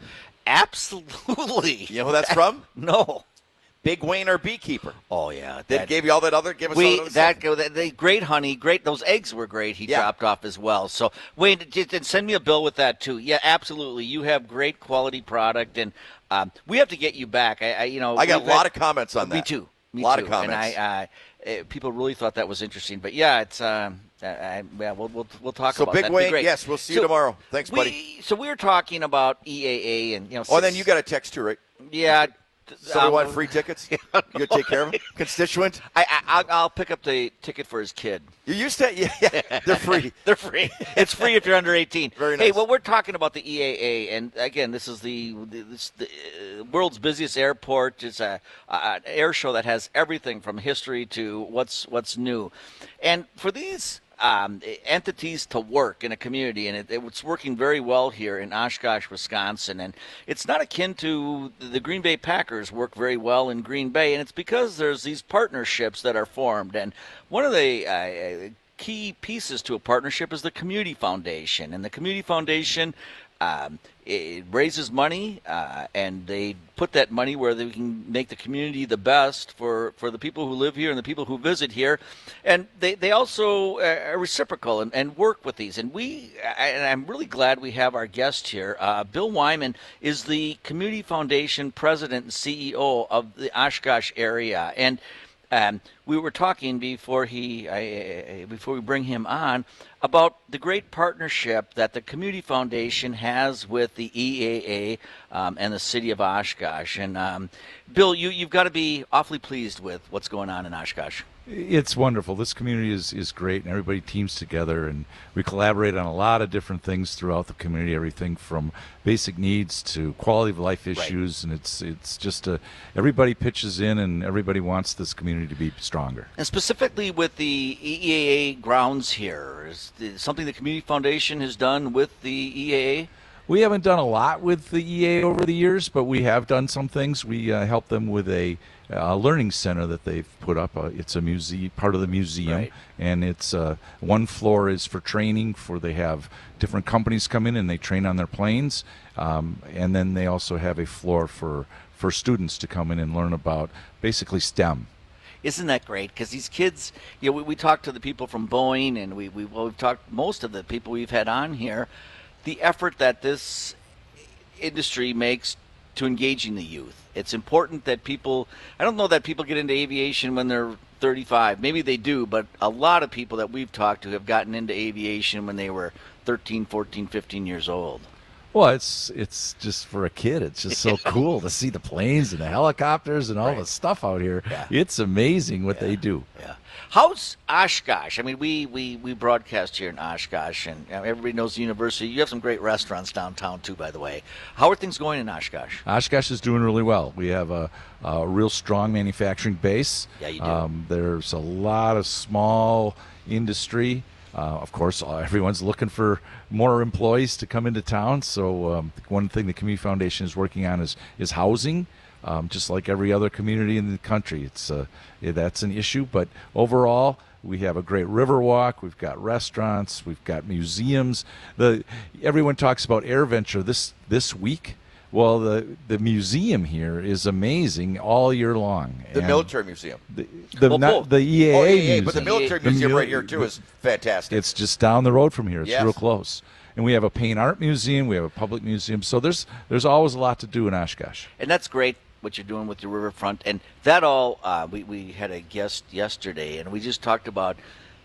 Absolutely. You know who that's from? No. Big Wayne, our beekeeper. Oh, yeah. They gave you all that other, give us we, all that. that, that they, great honey, great. Those eggs were great. He Yeah. dropped off as well. So, Wayne, just and send me a bill with that too. Yeah, absolutely. You have great quality product, and um, we have to get you back. I, I you know, I got a we've lot had- of comments on that. Me too. Me a lot too. of comments. And I, uh, uh, people really thought that was interesting. But yeah, it's. Um, I, I, yeah, we'll we'll we'll talk So about Big that. It'd be Wayne, great. yes, we'll see So you tomorrow. Thanks, we- buddy. So we were talking about E A A, and you know. Oh, six- then you got a text too, right? Yeah. Somebody um, want free tickets? You gonna take care of them? Constituent? I, I I'll, I'll pick up the ticket for his kid. You used to, yeah, yeah. They're free. They're free. It's free if you're under eighteen. Very Hey, nice. well, we're talking about the E A A, and again, this is the, the, this, the uh, world's busiest airport. It's a, a an air show that has everything from history to what's what's new, and for these. Um, entities to work in a community, and it, it's working very well here in Oshkosh, Wisconsin. And it's not akin to the Green Bay Packers work very well in Green Bay, and it's because there's these partnerships that are formed. And one of the uh, key pieces to a partnership is the Community Foundation, and the Community Foundation um, it raises money, uh, and they put that money where they can make the community the best for, for the people who live here and the people who visit here. And they, they also are reciprocal and, and work with these. And we, and I'm really glad we have our guest here. Uh, Bill Wyman is the Community Foundation president and C E O of the Oshkosh area. And um, we were talking before he, I, before we bring him on, about the great partnership that the Community Foundation has with the E A A um, and the city of Oshkosh. And um, Bill, you, you've got to be awfully pleased with what's going on in Oshkosh. It's wonderful. This community is, is great, and everybody teams together, and we collaborate on a lot of different things throughout the community, everything from basic needs to quality of life issues, and it's it's just a, everybody pitches in, and everybody wants this community to be stronger. And specifically with the E A A grounds here, is it something the Community Foundation has done with the E A A? We haven't done a lot with the E A A over the years, but we have done some things. We uh, help them with a uh, learning center that they've put up. Uh, it's a museum, part of the museum, Right. and it's uh, one floor is for training. For they have different companies come in and they train on their planes, um, and then they also have a floor for for students to come in and learn about basically STEM. Isn't that great? Because these kids, you know, we, we talked to the people from Boeing, and we, we, well, we've talked most of the people we've had on here, the effort that this industry makes to engaging the youth. It's important that people, I don't know that people get into aviation when they're thirty-five. Maybe they do, but a lot of people that we've talked to have gotten into aviation when they were thirteen, fourteen, fifteen years old. Well, it's it's just for a kid. It's just so cool to see the planes and the helicopters and all Right. the stuff out here. Yeah. It's amazing what they do. Yeah. How's Oshkosh? I mean, we, we, we broadcast here in Oshkosh, and you know, everybody knows the university. You have some great restaurants downtown, too, by the way. How are things going in Oshkosh? Oshkosh is doing really well. We have a, a real strong manufacturing base. Yeah, you do. Um, there's a lot of small industry. Uh, of course, uh, everyone's looking for more employees to come into town. So um, one thing the Community Foundation is working on is is housing. Um, just like every other community in the country, it's uh, yeah, that's an issue. But overall, we have a great river walk. We've got restaurants. We've got museums. The everyone talks about AirVenture this this week. Well, the the museum here is amazing all year long. The And military museum. The, the, Well, not, both. the E A A Oh, E A A, museum. but the military The museum mil- right here, too, is fantastic. It's just down the road from here. It's Yes. real close. And we have a paint art museum. We have a public museum. So there's there's always a lot to do in Oshkosh. And that's great, what you're doing with your riverfront. And that all, uh, we, we had a guest yesterday, and we just talked about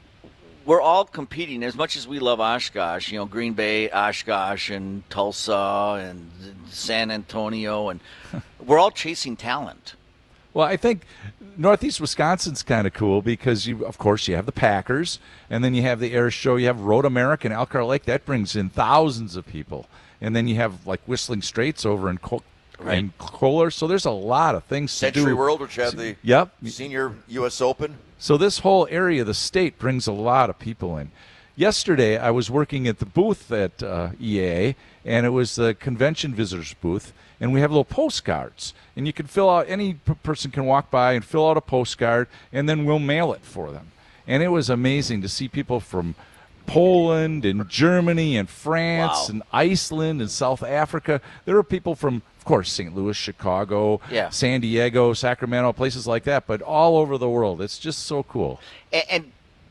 we're all competing as much as we love Oshkosh, you know, Green Bay, Oshkosh, and Tulsa, and San Antonio, and we're all chasing talent. Well, I think Northeast Wisconsin's kind of cool because you, of course, you have the Packers, and then you have the air show. You have Road America and Elkhart Lake. That brings in thousands of people, and then you have like Whistling Straits over in Col- Right. in Kohler. So there's a lot of things to do. Century World, which had the Yep. Senior U S Open. So this whole area of the state brings a lot of people in. yesterday I was working at the booth at uh, E A A, and it was the convention visitors booth, and we have little postcards. And you can fill out, any p- person can walk by and fill out a postcard, and then we'll mail it for them. And it was amazing to see people from Poland and Germany and France Wow. and Iceland and South Africa. There were people from, of course, Saint Louis, Chicago, Yeah. San Diego, Sacramento, places like that, but all over the world. It's just so cool. And, and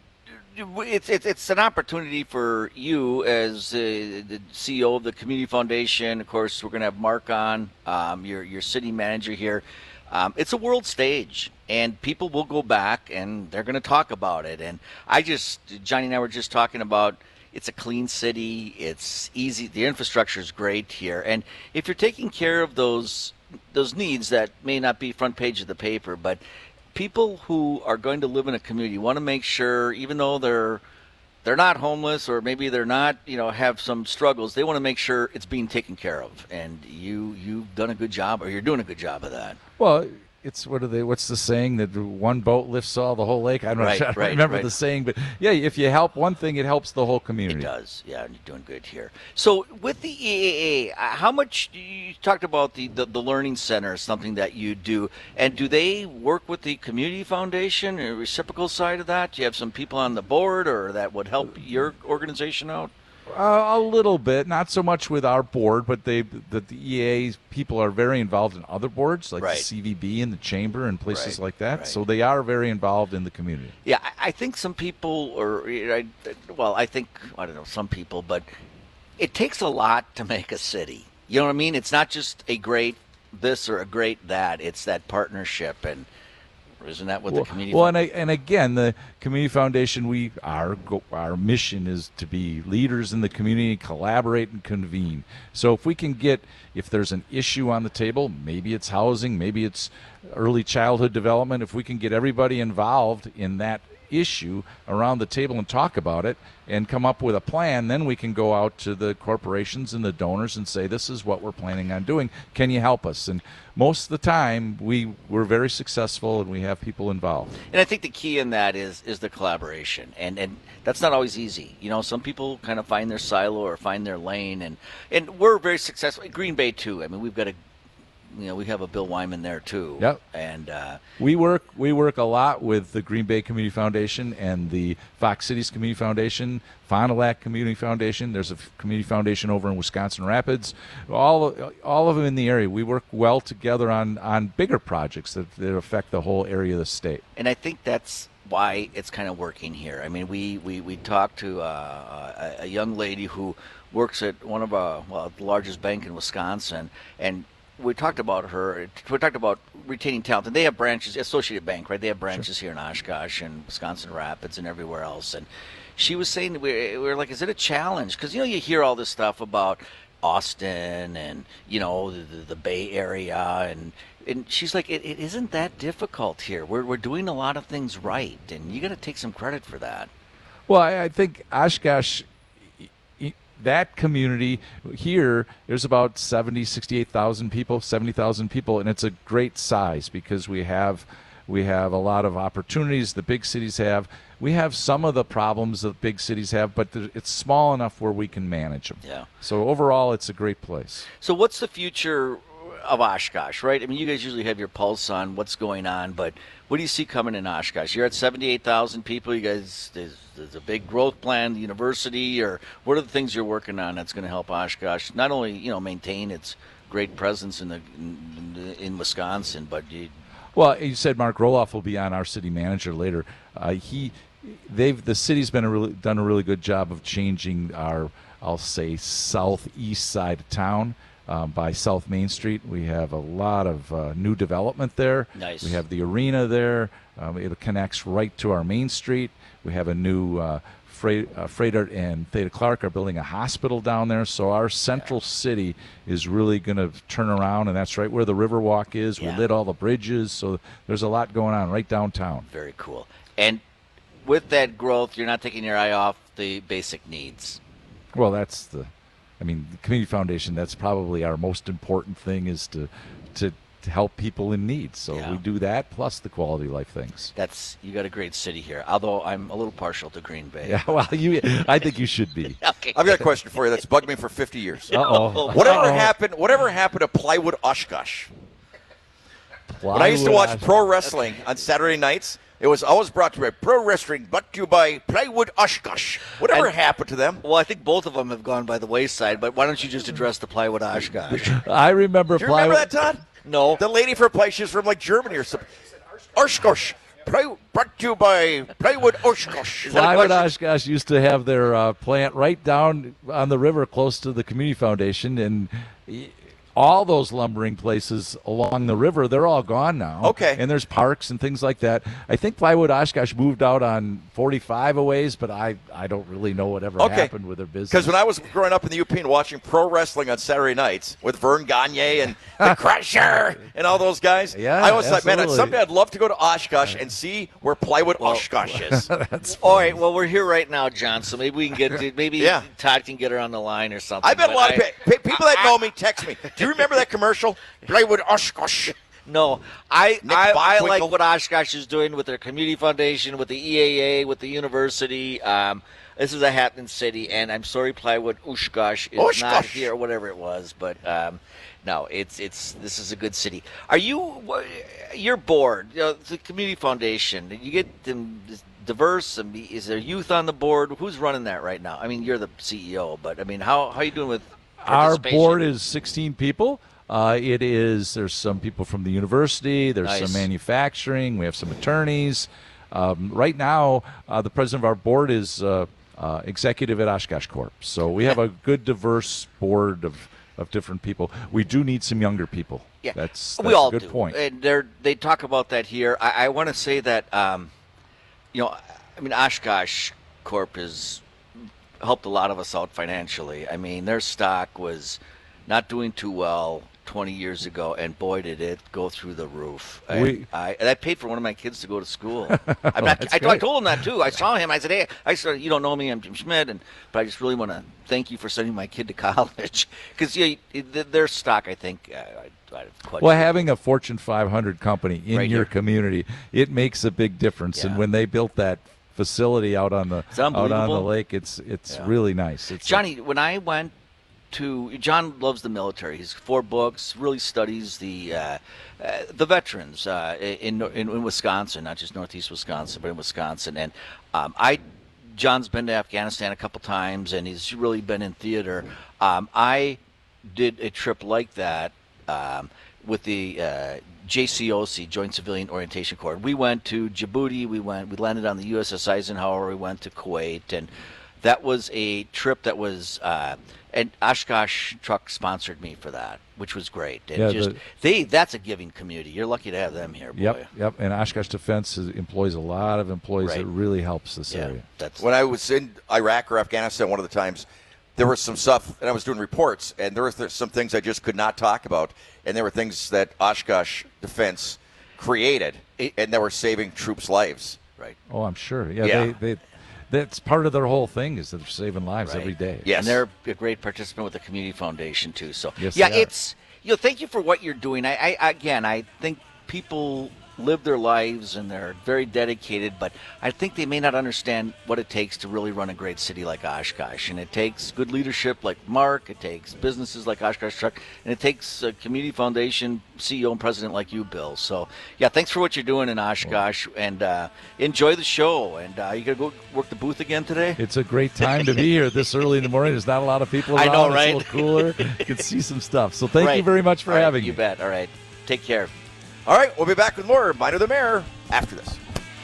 it's, it's it's an opportunity for you as uh, the C E O of the Community Foundation. Of course, we're going to have Mark on, um, your your city manager here. Um, it's a world stage, and people will go back and they're going to talk about it. And I just, Johnny and I were just talking about, it's a clean city. It's easy. The infrastructure is great here. And if you're taking care of those those needs that may not be front page of the paper, but people who are going to live in a community want to make sure, even though they're they're not homeless or maybe they're not, you know, have some struggles, they want to make sure it's being taken care of. And you you've done a good job, or you're doing a good job of that. Well, it's what are they? What's the saying that one boat lifts all the whole lake? I don't, Right, know, I don't right, remember right. the saying, but yeah, if you help one thing, it helps the whole community. It does, yeah, and you're doing good here. So with the E A A, uh, how much, you talked about the, the, the Learning Center, something that you do, and do they work with the Community Foundation, a reciprocal side of that? Do you have some people on the board or that would help your organization out? Uh, a little bit, not so much with our board, but they the, the E A A people are very involved in other boards, like Right. the C V B and the Chamber and places Right, like that. right. So they are very involved in the community. Yeah, I, I think some people, or, I, well, I think, I don't know, some people, but it takes a lot to make a city. You know what I mean? It's not just a great this or a great that. It's that partnership, and isn't that what well, the community? Well, and, I, and again, the Community Foundation, we our go- our mission is to be leaders in the community, collaborate and convene. So if we can get, if there's an issue on the table, maybe it's housing, maybe it's early childhood development, if we can get everybody involved in that issue around the table and talk about it and come up with a plan, then we can go out to the corporations and the donors and say, this is what we're planning on doing. Can you help us? And most of the time, we, we're very successful and we have people involved. And I think the key in that is is the collaboration, and and that's not always easy. You know, some people kind of find their silo or find their lane, and and we're very successful. Green Bay too. I mean, we've got a, you know, we have a Bill Wyman there too. Yep. And uh, We work we work a lot with the Green Bay Community Foundation and the Fox Cities Community Foundation, Fond du Lac Community Foundation. There's a community foundation over in Wisconsin Rapids. All all of them in the area. We work well together on, on bigger projects that, that affect the whole area of the state. And I think that's why it's kind of working here. I mean, we we, we talked to uh, a, a young lady who works at one of our, well, the largest bank in Wisconsin, and we talked about her. We talked about retaining talent, and they have branches. Associated Bank, right? They have branches here in Oshkosh and Wisconsin Rapids and everywhere else. And she was saying, we we were like, "Is it a challenge?" Because you know, you hear all this stuff about Austin and you know the, the, the Bay Area, and and she's like, "It, it isn't that difficult here. We're we're doing a lot of things right, and you got to take some credit for that." Well, I, I think Oshkosh, that community here, there's about seventy, sixty-eight thousand people, seventy thousand people, and it's a great size because we have we have a lot of opportunities the big cities have. We have some of the problems that big cities have, but it's small enough where we can manage them. Yeah. So overall, it's a great place. So what's the future of Oshkosh, right? I mean, you guys usually have your pulse on what's going on, but what do you see coming in Oshkosh? You're at seventy-eight thousand people. You guys, there's, there's a big growth plan, the university, or what are the things you're working on that's going to help Oshkosh not only, you know, maintain its great presence in the in, in Wisconsin, but you, well, you said Mark Roloff will be on, our city manager, later. Uh, he, they've the city's been a really, done a really good job of changing our, I'll say, southeast side of town. Um, by South Main Street, we have a lot of uh, new development there. Nice. We have the arena there. Um, it connects right to our Main Street. We have a new uh, Fre- uh, Freighter and Theta Clark are building a hospital down there. So our central city is really going to turn around, and that's right where the Riverwalk is. Yeah. We lit all the bridges, so there's a lot going on right downtown. very cool. And with that growth, you're not taking your eye off the basic needs. Well, that's the, I mean, the Community Foundation, that's probably our most important thing, is to to to help people in need. So Yeah. we do that plus the quality of life things. That's you got a great city here. Although I'm a little partial to Green Bay. Yeah, well, you, I think you should be. Okay. I've got a question for you that's bugged me for fifty years. Uh-oh. Whatever Uh-oh. happened? Whatever happened to Plywood Oshkosh? When I used to watch pro wrestling on Saturday nights, it was always brought to you by Pro Wrestling, brought to you by Plywood Oshkosh. Whatever And- happened to them? Well, I think both of them have gone by the wayside. But why don't you just address the Plywood Oshkosh? I remember Do you remember Plywood. that, Todd? No. The lady for Ply, she's from like Germany or something. Oshkosh. Ply, brought to you by Plywood Oshkosh. Plywood Oshkosh used to have their uh, plant right down on the river close to the community foundation, and y- all those lumbering places along the river, they're all gone now. Okay. And there's parks and things like that. I think Plywood Oshkosh moved out on forty-five a ways, but I, I don't really know whatever Okay. happened with their business. Because when I was growing up in the U P and watching pro wrestling on Saturday nights with Vern Gagne and the Crusher and all those guys, Yeah, I always thought, man, absolutely. someday I'd love to go to Oshkosh and see where Plywood Oshkosh is. That's All right. Well, we're here right now, John. So maybe we can get maybe Yeah. Todd can get her on the line or something. I bet a but lot of I- pe- pe- people that know me text me. Do you remember that commercial? Plywood Oshkosh. No, I Nick I, I Bockwinkel. like what Oshkosh is doing with their community foundation, with the E A A, with the university. Um, this is a happening city, and I'm sorry, Plywood Oshkosh is Oshkosh. not here, or whatever it was, but um, no, it's it's this is a good city. Are you wha- you're bored? You know, the community foundation. You get them diverse. And is there youth on the board? Who's running that right now? I mean, you're the C E O, but I mean, how how are you doing with Our participation? board is sixteen people. Uh, it is. There's some people from the university. There's Nice. some manufacturing. We have some attorneys. Um, right now, uh, the president of our board is uh, uh, executive at Oshkosh Corp. So we have a good, diverse board of, of different people. We do need some younger people. Yeah, that's, that's we all a good do. point. And they're, they talk about that here. I, I want to say that, um, you know, I mean, Oshkosh Corp has helped a lot of us out financially. I mean, their stock was not doing too well twenty years ago, and boy, did it go through the roof. And We- I, and I paid for one of my kids to go to school. I'm not, That's I, I great. told him that too. I saw him. I said, "Hey, I said, you don't know me. I'm Jim Schmidt, and but I just really want to thank you for sending my kid to college because yeah, th- their stock, I think, uh, I, I quite Well, having a Fortune five hundred company in Right your here. community, it makes a big difference. And Yeah. when they built that facility out on the It's out on the unbelievable. lake, it's it's Yeah. really nice. It's Johnny, when I went to John loves the military. He's four books, really studies the uh, uh, the veterans uh, in, in in Wisconsin, not just Northeast Wisconsin, but in Wisconsin. And um, I, John's been to Afghanistan a couple times, and he's really been in theater. Um, I did a trip like that um, with the uh, J C O C, Joint Civilian Orientation Corps. We went to Djibouti. We went. We landed on the U S S Eisenhower. We went to Kuwait, and that was a trip that was. Uh, and Oshkosh Truck sponsored me for that, which was great. And Yeah, just the- they that's a giving community. You're lucky to have them here, boy. Yep, yep. And Oshkosh Defense is, employs a lot of employees. Right. It really helps this Yeah, area. that's When I was in Iraq or Afghanistan one of the times, there was some stuff, and I was doing reports, and there were th- some things I just could not talk about, and there were things that Oshkosh Defense created, and they were saving troops' lives. Right. Oh, I'm sure. Yeah, Yeah. They, they that's part of their whole thing is that they're saving lives Right. every day. Yes. And they're a great participant with the community foundation too. So Yes, yeah, they are. it's you know, thank you for what you're doing. I, I again, I think people live their lives and they're very dedicated, but I think they may not understand what it takes to really run a great city like Oshkosh. And it takes good leadership like Mark, it takes businesses like Oshkosh Truck, and it takes a community foundation C E O and president like you, Bill. So yeah, thanks for what you're doing in Oshkosh, and uh, enjoy the show. And uh, you gonna go work the booth again today? It's a great time to be here this early in the morning. There's not a lot of people I around. know, It's right? a little cooler. You can see some stuff. So thank you Right. very much for All right, having you me. bet. All right, take care. All right, we'll be back with more Minor the Mayor after this.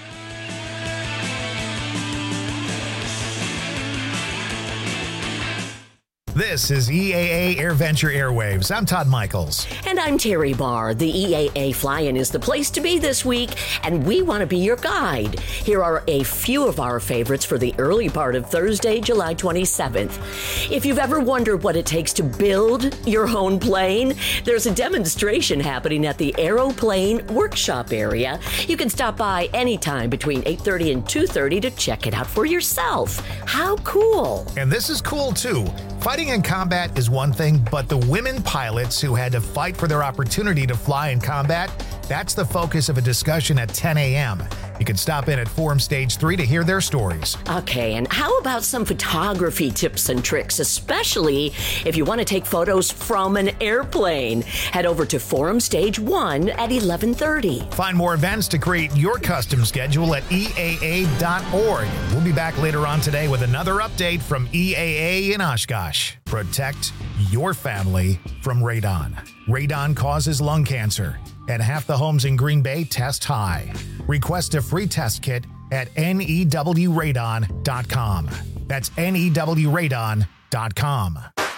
This is E A A AirVenture Airwaves. I'm Todd Michaels. And I'm Terry Barr. The E A A Fly-In is the place to be this week, and we want to be your guide. Here are a few of our favorites for the early part of Thursday, July twenty-seventh. If you've ever wondered what it takes to build your own plane, there's a demonstration happening at the Aeroplane Workshop area. You can stop by anytime between eight thirty and two thirty to check it out for yourself. How cool! And this is cool too. Fighting in combat is one thing, but the women pilots who had to fight for their opportunity to fly in combat, that's the focus of a discussion at ten a.m. You can stop in at Forum Stage three to hear their stories. Okay, and how about some photography tips and tricks, especially if you want to take photos from an airplane? Head over to Forum Stage one at eleven thirty. Find more events to create your custom schedule at E A A dot org. We'll be back later on today with another update from E A A in Oshkosh. Protect your family from radon. Radon causes lung cancer, and half the homes in Green Bay test high. Request a free test kit at N E W radon dot com. That's N E W radon dot com.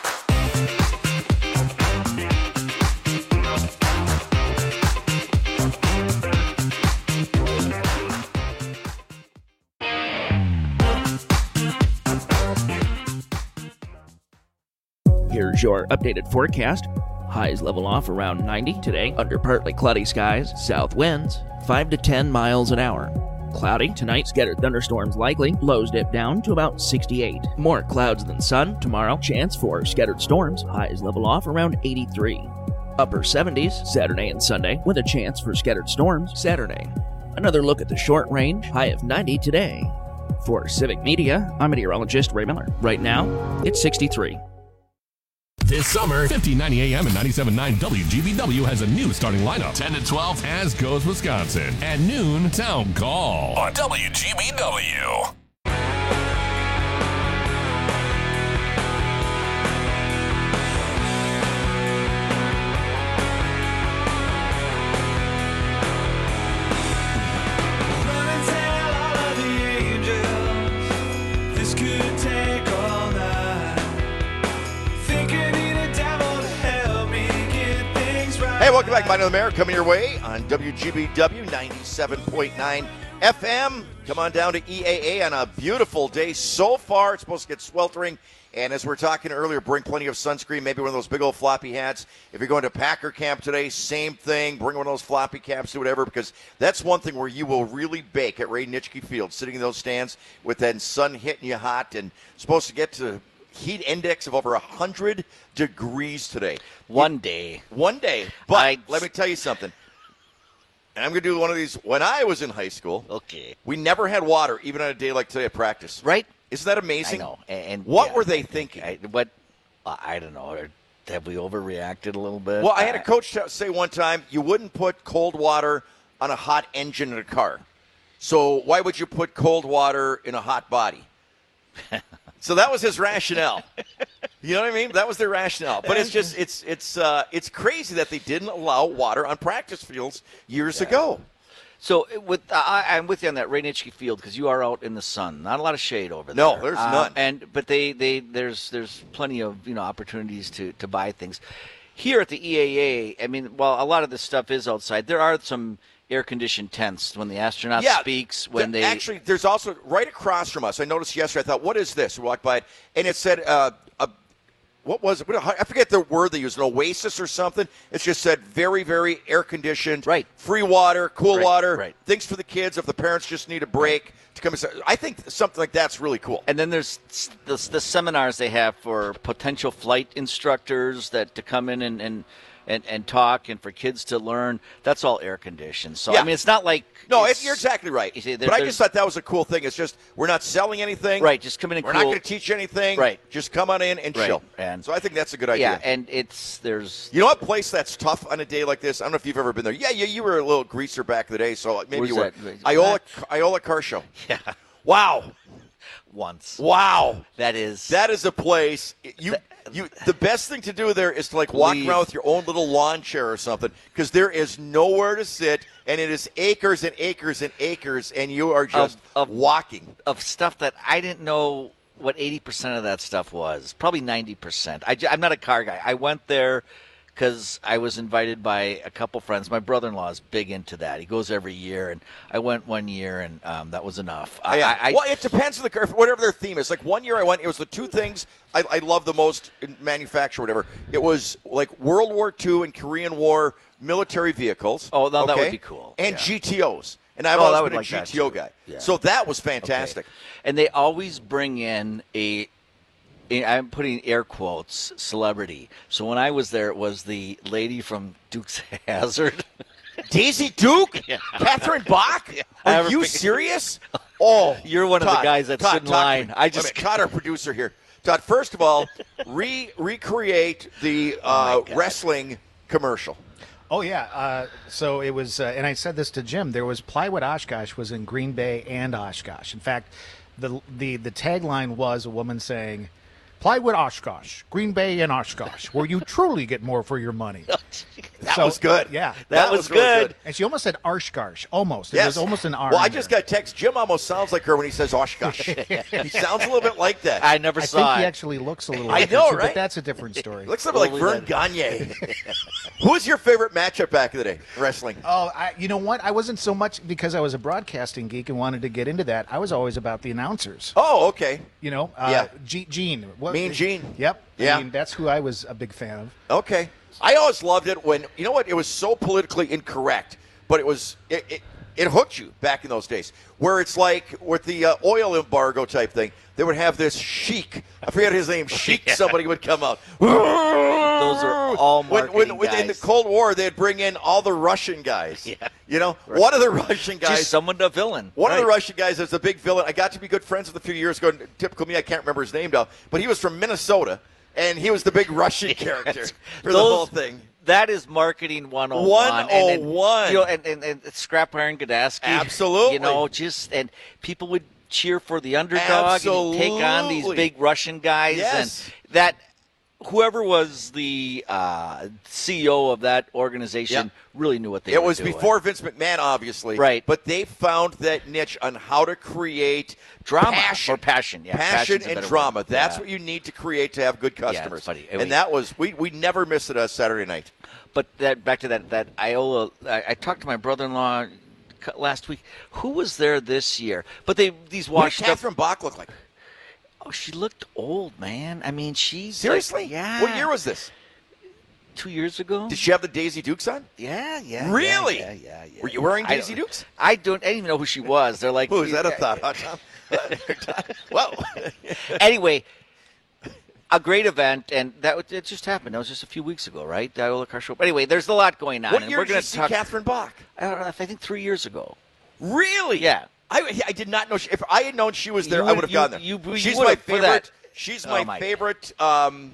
Here's your updated forecast. Highs level off around ninety today under partly cloudy skies. South winds five to ten miles an hour. Cloudy tonight, scattered thunderstorms likely. Lows dip down to about sixty-eight. More clouds than sun tomorrow. Chance for scattered storms. Highs level off around eighty-three. Upper seventies Saturday and Sunday with a chance for scattered storms Saturday. Another look at the short range. High of ninety today. For Civic Media, I'm meteorologist Ray Miller. Right now, it's sixty-three. This summer, fifteen ninety A M and ninety-seven point nine W G B W has a new starting lineup. ten to twelve, As Goes Wisconsin. At noon, Town Call on W G B W. Hey, welcome back. Mind of the Mayor coming your way on W G B W ninety-seven point nine F M. Come on down to E A A on a beautiful day so far. It's supposed to get sweltering. And as we were talking earlier, bring plenty of sunscreen, maybe one of those big old floppy hats. If you're going to Packer camp today, same thing. Bring one of those floppy caps or whatever, because that's one thing where you will really bake at Ray Nitschke Field, sitting in those stands with that sun hitting you hot and supposed to get to heat index of over one hundred degrees today. One day. One day. But I, let me tell you something. And I'm going to do one of these. When I was in high school, okay, we never had water, even on a day like today at practice. Right? Isn't that amazing? I know. And what yeah, were they thinking? I, what, I don't know. Have we overreacted a little bit? Well, I had a coach say one time, you wouldn't put cold water on a hot engine in a car. So why would you put cold water in a hot body? So that was his rationale. You know what I mean? That was their rationale. But it's just it's it's uh, it's crazy that they didn't allow water on practice fields years yeah. ago. So with uh, I, I'm with you on that Ray Nitschke Field because you are out in the sun. Not a lot of shade over there. No, there's uh, none. And but they, they there's there's plenty of you know opportunities to, to buy things. Here at the E A A, I mean, while a lot of this stuff is outside, there are some air-conditioned tents when the astronaut yeah, speaks. When the, they actually, there's also right across from us. I noticed yesterday. I thought, "What is this?" We walked by it, and it said, uh, a, "What was it?" I forget the word they used. An oasis or something. It just said, "Very, very air-conditioned, right? Free water, cool right, water, right. things for the kids if the parents just need a break to come." And I think something like that's really cool. And then there's the, the seminars they have for potential flight instructors that to come in and. and And, and talk and for kids to learn. That's all air conditioned. So yeah. I mean, it's not like no, it's, you're exactly right. See, but I just thought that was a cool thing. It's just we're not selling anything, right? Just come in and we're cool. not going to teach you anything, right? Just come on in and right. chill. And so I think that's a good idea. Yeah, and it's there's you know what place that's tough on a day like this. I don't know if you've ever been there. Yeah, yeah, you were a little greaser back in the day, so maybe Where's you were. that? Iola Iola Car Show. Yeah. Wow. Once. Wow. That is that is a place you. That, You, the best thing to do there is to like walk Leave. around with your own little lawn chair or something, because there is nowhere to sit, and it is acres and acres and acres, and you are just of, of, walking of stuff that I didn't know what eighty percent of that stuff was. Probably ninety percent. I, I'm not a car guy. I went there because I was invited by a couple friends. My brother-in-law is big into that. He goes every year, and I went one year, and um, that was enough. I, yeah. I, well, it depends on the car, whatever their theme is. Like one year I went, it was the two things I, I love the most in manufacture, whatever. It was like World War Two and Korean War military vehicles. Oh, no, okay? that would be cool. And yeah. G T Os. And I've oh, always would been like a G T O guy. Yeah. So that was fantastic. Okay. And they always bring in a I'm putting air quotes, celebrity. So when I was there, it was the lady from Dukes of Hazzard. Daisy Duke? Yeah. Catherine Bach? Yeah. Are you serious? Oh, you're one Todd, of the guys that's Todd, in Todd, line. Todd, I just Todd, our producer here. Todd, first of all, re recreate the uh, Oh, wrestling commercial. Oh yeah, uh, so it was, uh, and I said this to Jim. There was Plywood Oshkosh was in Green Bay and Oshkosh. In fact, the the the tagline was a woman saying, "Plywood Oshkosh, Green Bay and Oshkosh, where you truly get more for your money." That was good. Yeah, That, that was, was really good. good. And she almost said Oshkosh, almost. It yes. was almost an R. Well, I just got text. Jim almost sounds like her when he says Oshkosh. He sounds a little bit like that. I never I saw think it. he actually looks a little. I like know, too, right? But that's a different story. Looks a little like Vern Gagne. Who was your favorite matchup back in the day, wrestling? Oh, I, you know what? I wasn't so much because I was a broadcasting geek and wanted to get into that. I was always about the announcers. Oh, okay. You know, uh, Yeah. G- Gene. What, Mean Gene. Yep. Yeah. I mean, that's who I was a big fan of. Okay. I always loved it when, you know what, it was so politically incorrect, but it was, it, it, it hooked you back in those days, where it's like with the uh, oil embargo type thing, they would have this Sheik, I forget his name, Sheik, Yeah. somebody would come out. Those are all when, marketing when, when in the guys. Cold War, they'd bring in all the Russian guys. Yeah. You know, one of the Russian guys. Just someone to villain. One of the Right. Russian guys is a big villain. I got to be good friends with a few years ago. Typical me, I can't remember his name now, but he was from Minnesota, and he was the big Russian character for the Those- whole thing. That is marketing one oh one. one oh one. And, and, you know, and, and, and Scrap Iron Gadaski. Absolutely. You know, just, and people would cheer for the underdog and take on these Absolutely. big Russian guys. Yes. And that, whoever was the uh, C E O of that organization Yep. really knew what they It were was doing. before Vince McMahon, obviously. Right. But they found that niche on how to create Drama passion. or passion. Yeah, passion passion's a and better drama. word. That's Yeah. what you need to create to have good Yeah, it's customers. funny. And We- that was, we, we never missed it on Saturday night. But that back to that that Iola. I, I talked to my brother-in-law last week. Who was there this year? But they these What washed did Catherine Bach look like? Oh, she looked old, man. I mean, she's Seriously? like, yeah. What year was this? Two years ago. Did she have the Daisy Dukes on? Yeah, yeah. Really? Yeah, yeah, yeah. Were you wearing I Daisy don't- Dukes? I don't. I didn't even know who she was. They're like, Who is that a thought, huh, Tom? Well, anyway, a great event, and that was- it just happened. That was just a few weeks ago, right? The Iola Car Show. But anyway, there's a lot going on. what and year we're did you gonna see talk, Catherine Bach? I don't know. I think three years ago. Really? Yeah. I, I did not know. She, if I had known she was there, You I would- would have you- gone there. you- you She's would my have for that. favorite. She's Oh, my, my favorite. Um,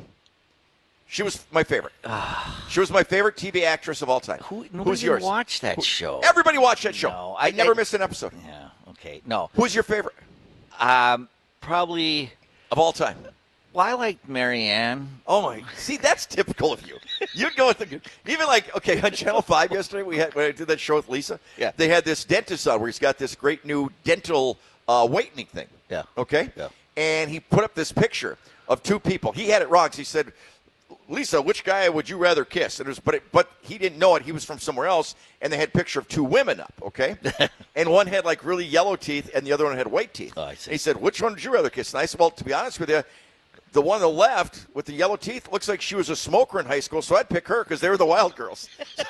she was my favorite. She was my favorite T V actress of all time. Who, Who's yours? Watch that Who- show. Everybody watched that show. No, I, I- never I- missed an episode. Yeah. Okay. No. Who's your favorite Um, probably. of all time? Well, I like Marianne. Oh my! See, that's typical of you. You'd go with the even like okay on Channel Five yesterday. We had when I did that show with Lisa. Yeah. They had this dentist on where he's got this great new dental uh, whitening thing. Yeah. Okay. Yeah. And he put up this picture of two people. He had it wrong. So he said, "Lisa, which guy would you rather kiss?" And it was, but it, but he didn't know it. He was from somewhere else, and they had a picture of two women up. Okay. And one had like really yellow teeth, and the other one had white teeth. Oh, I see. And he said, "Which one would you rather kiss?" And I said, "Well, to be honest with you." The one on the left with the yellow teeth looks like she was a smoker in high school, so I'd pick her because they were the wild girls.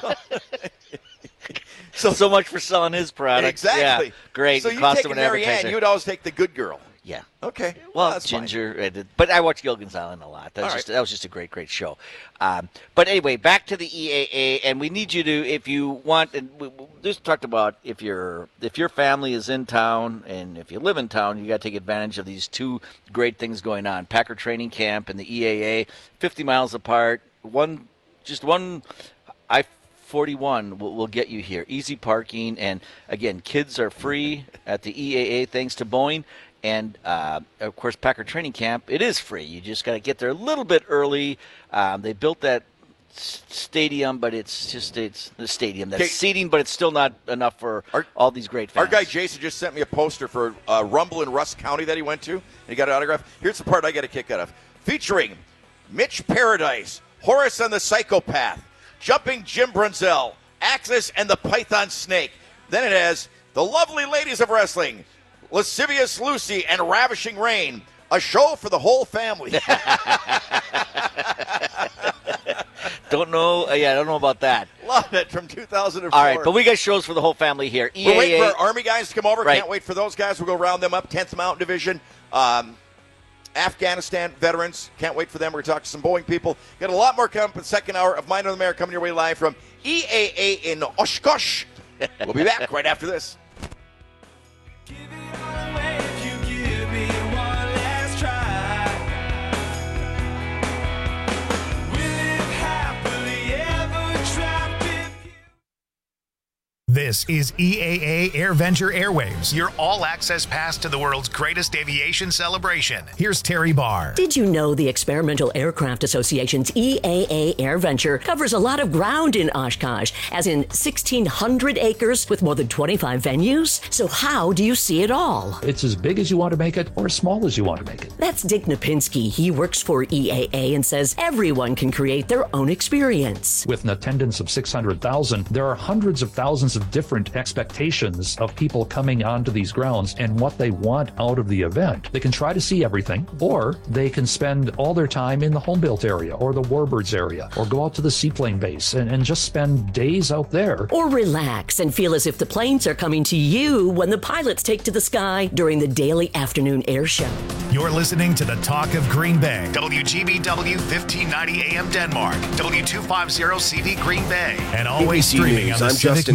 So so much for selling his product. Exactly. Yeah, great. So It you cost take him an Marianne, advertiser. you would always take the good girl. Yeah. Okay. Well, that's fine. Ginger, I did, but I watched Gilligan's Island a lot. That was, All just, right. that was just a great, great show. Um, but anyway, back to the E A A, and we need you to, if you want, and we, we just talked about if your if your family is in town and if you live in town, you got to take advantage of these two great things going on: Packer Training Camp and the E A A, fifty miles apart. One, just one, I. forty-one will, will get you here. Easy parking, and again, kids are free at the E A A thanks to Boeing. And, uh, of course, Packer Training Camp, it is free. You just got to get there a little bit early. Um, they built that s- stadium, but it's just it's the stadium. That's Okay. seating, but it's still not enough for all these great fans. Our guy Jason just sent me a poster for uh, Rumble in Rusk County that he went to. And he got an autograph. Here's the part I got a kick out of. Featuring Mitch Paradise, Horace and the Psychopath, Jumping Jim Brunzell, Axis and the Python Snake. Then it has the lovely ladies of wrestling, Lascivious Lucy and Ravishing Rain. A show for the whole family. Don't know. Uh, yeah, I don't know about that. Love it from two thousand four. All right, but we got shows for the whole family here. E A A, We're waiting for our Army guys to come over. Right. Can't wait for those guys. We'll go round them up. tenth Mountain Division. Um, Afghanistan veterans. Can't wait for them. We're going to talk to some Boeing people. Got a lot more coming up in the second hour of Mind on the Mayor coming your way live from E A A in Oshkosh. We'll be back right after this. This is E A A AirVenture Airwaves, your all-access pass to the world's greatest aviation celebration. Here's Terry Barr. Did you know the Experimental Aircraft Association's E A A AirVenture covers a lot of ground in Oshkosh, as in sixteen hundred acres with more than twenty-five venues? So how do you see it all? It's as big as you want to make it or as small as you want to make it. That's Dick Napinski. He works for E A A and says everyone can create their own experience. With an attendance of six hundred thousand, there are hundreds of thousands of different expectations of people coming onto these grounds and what they want out of the event. They can try to see everything, or they can spend all their time in the home-built area or the Warbirds area, or go out to the seaplane base and, and just spend days out there. Or relax and feel as if the planes are coming to you when the pilots take to the sky during the daily afternoon air show. You're listening to the Talk of Green Bay, W G B W fifteen ninety A M Denmark, W two fifty C D Green Bay, and always A B C streaming News, on the I'm Civic Justin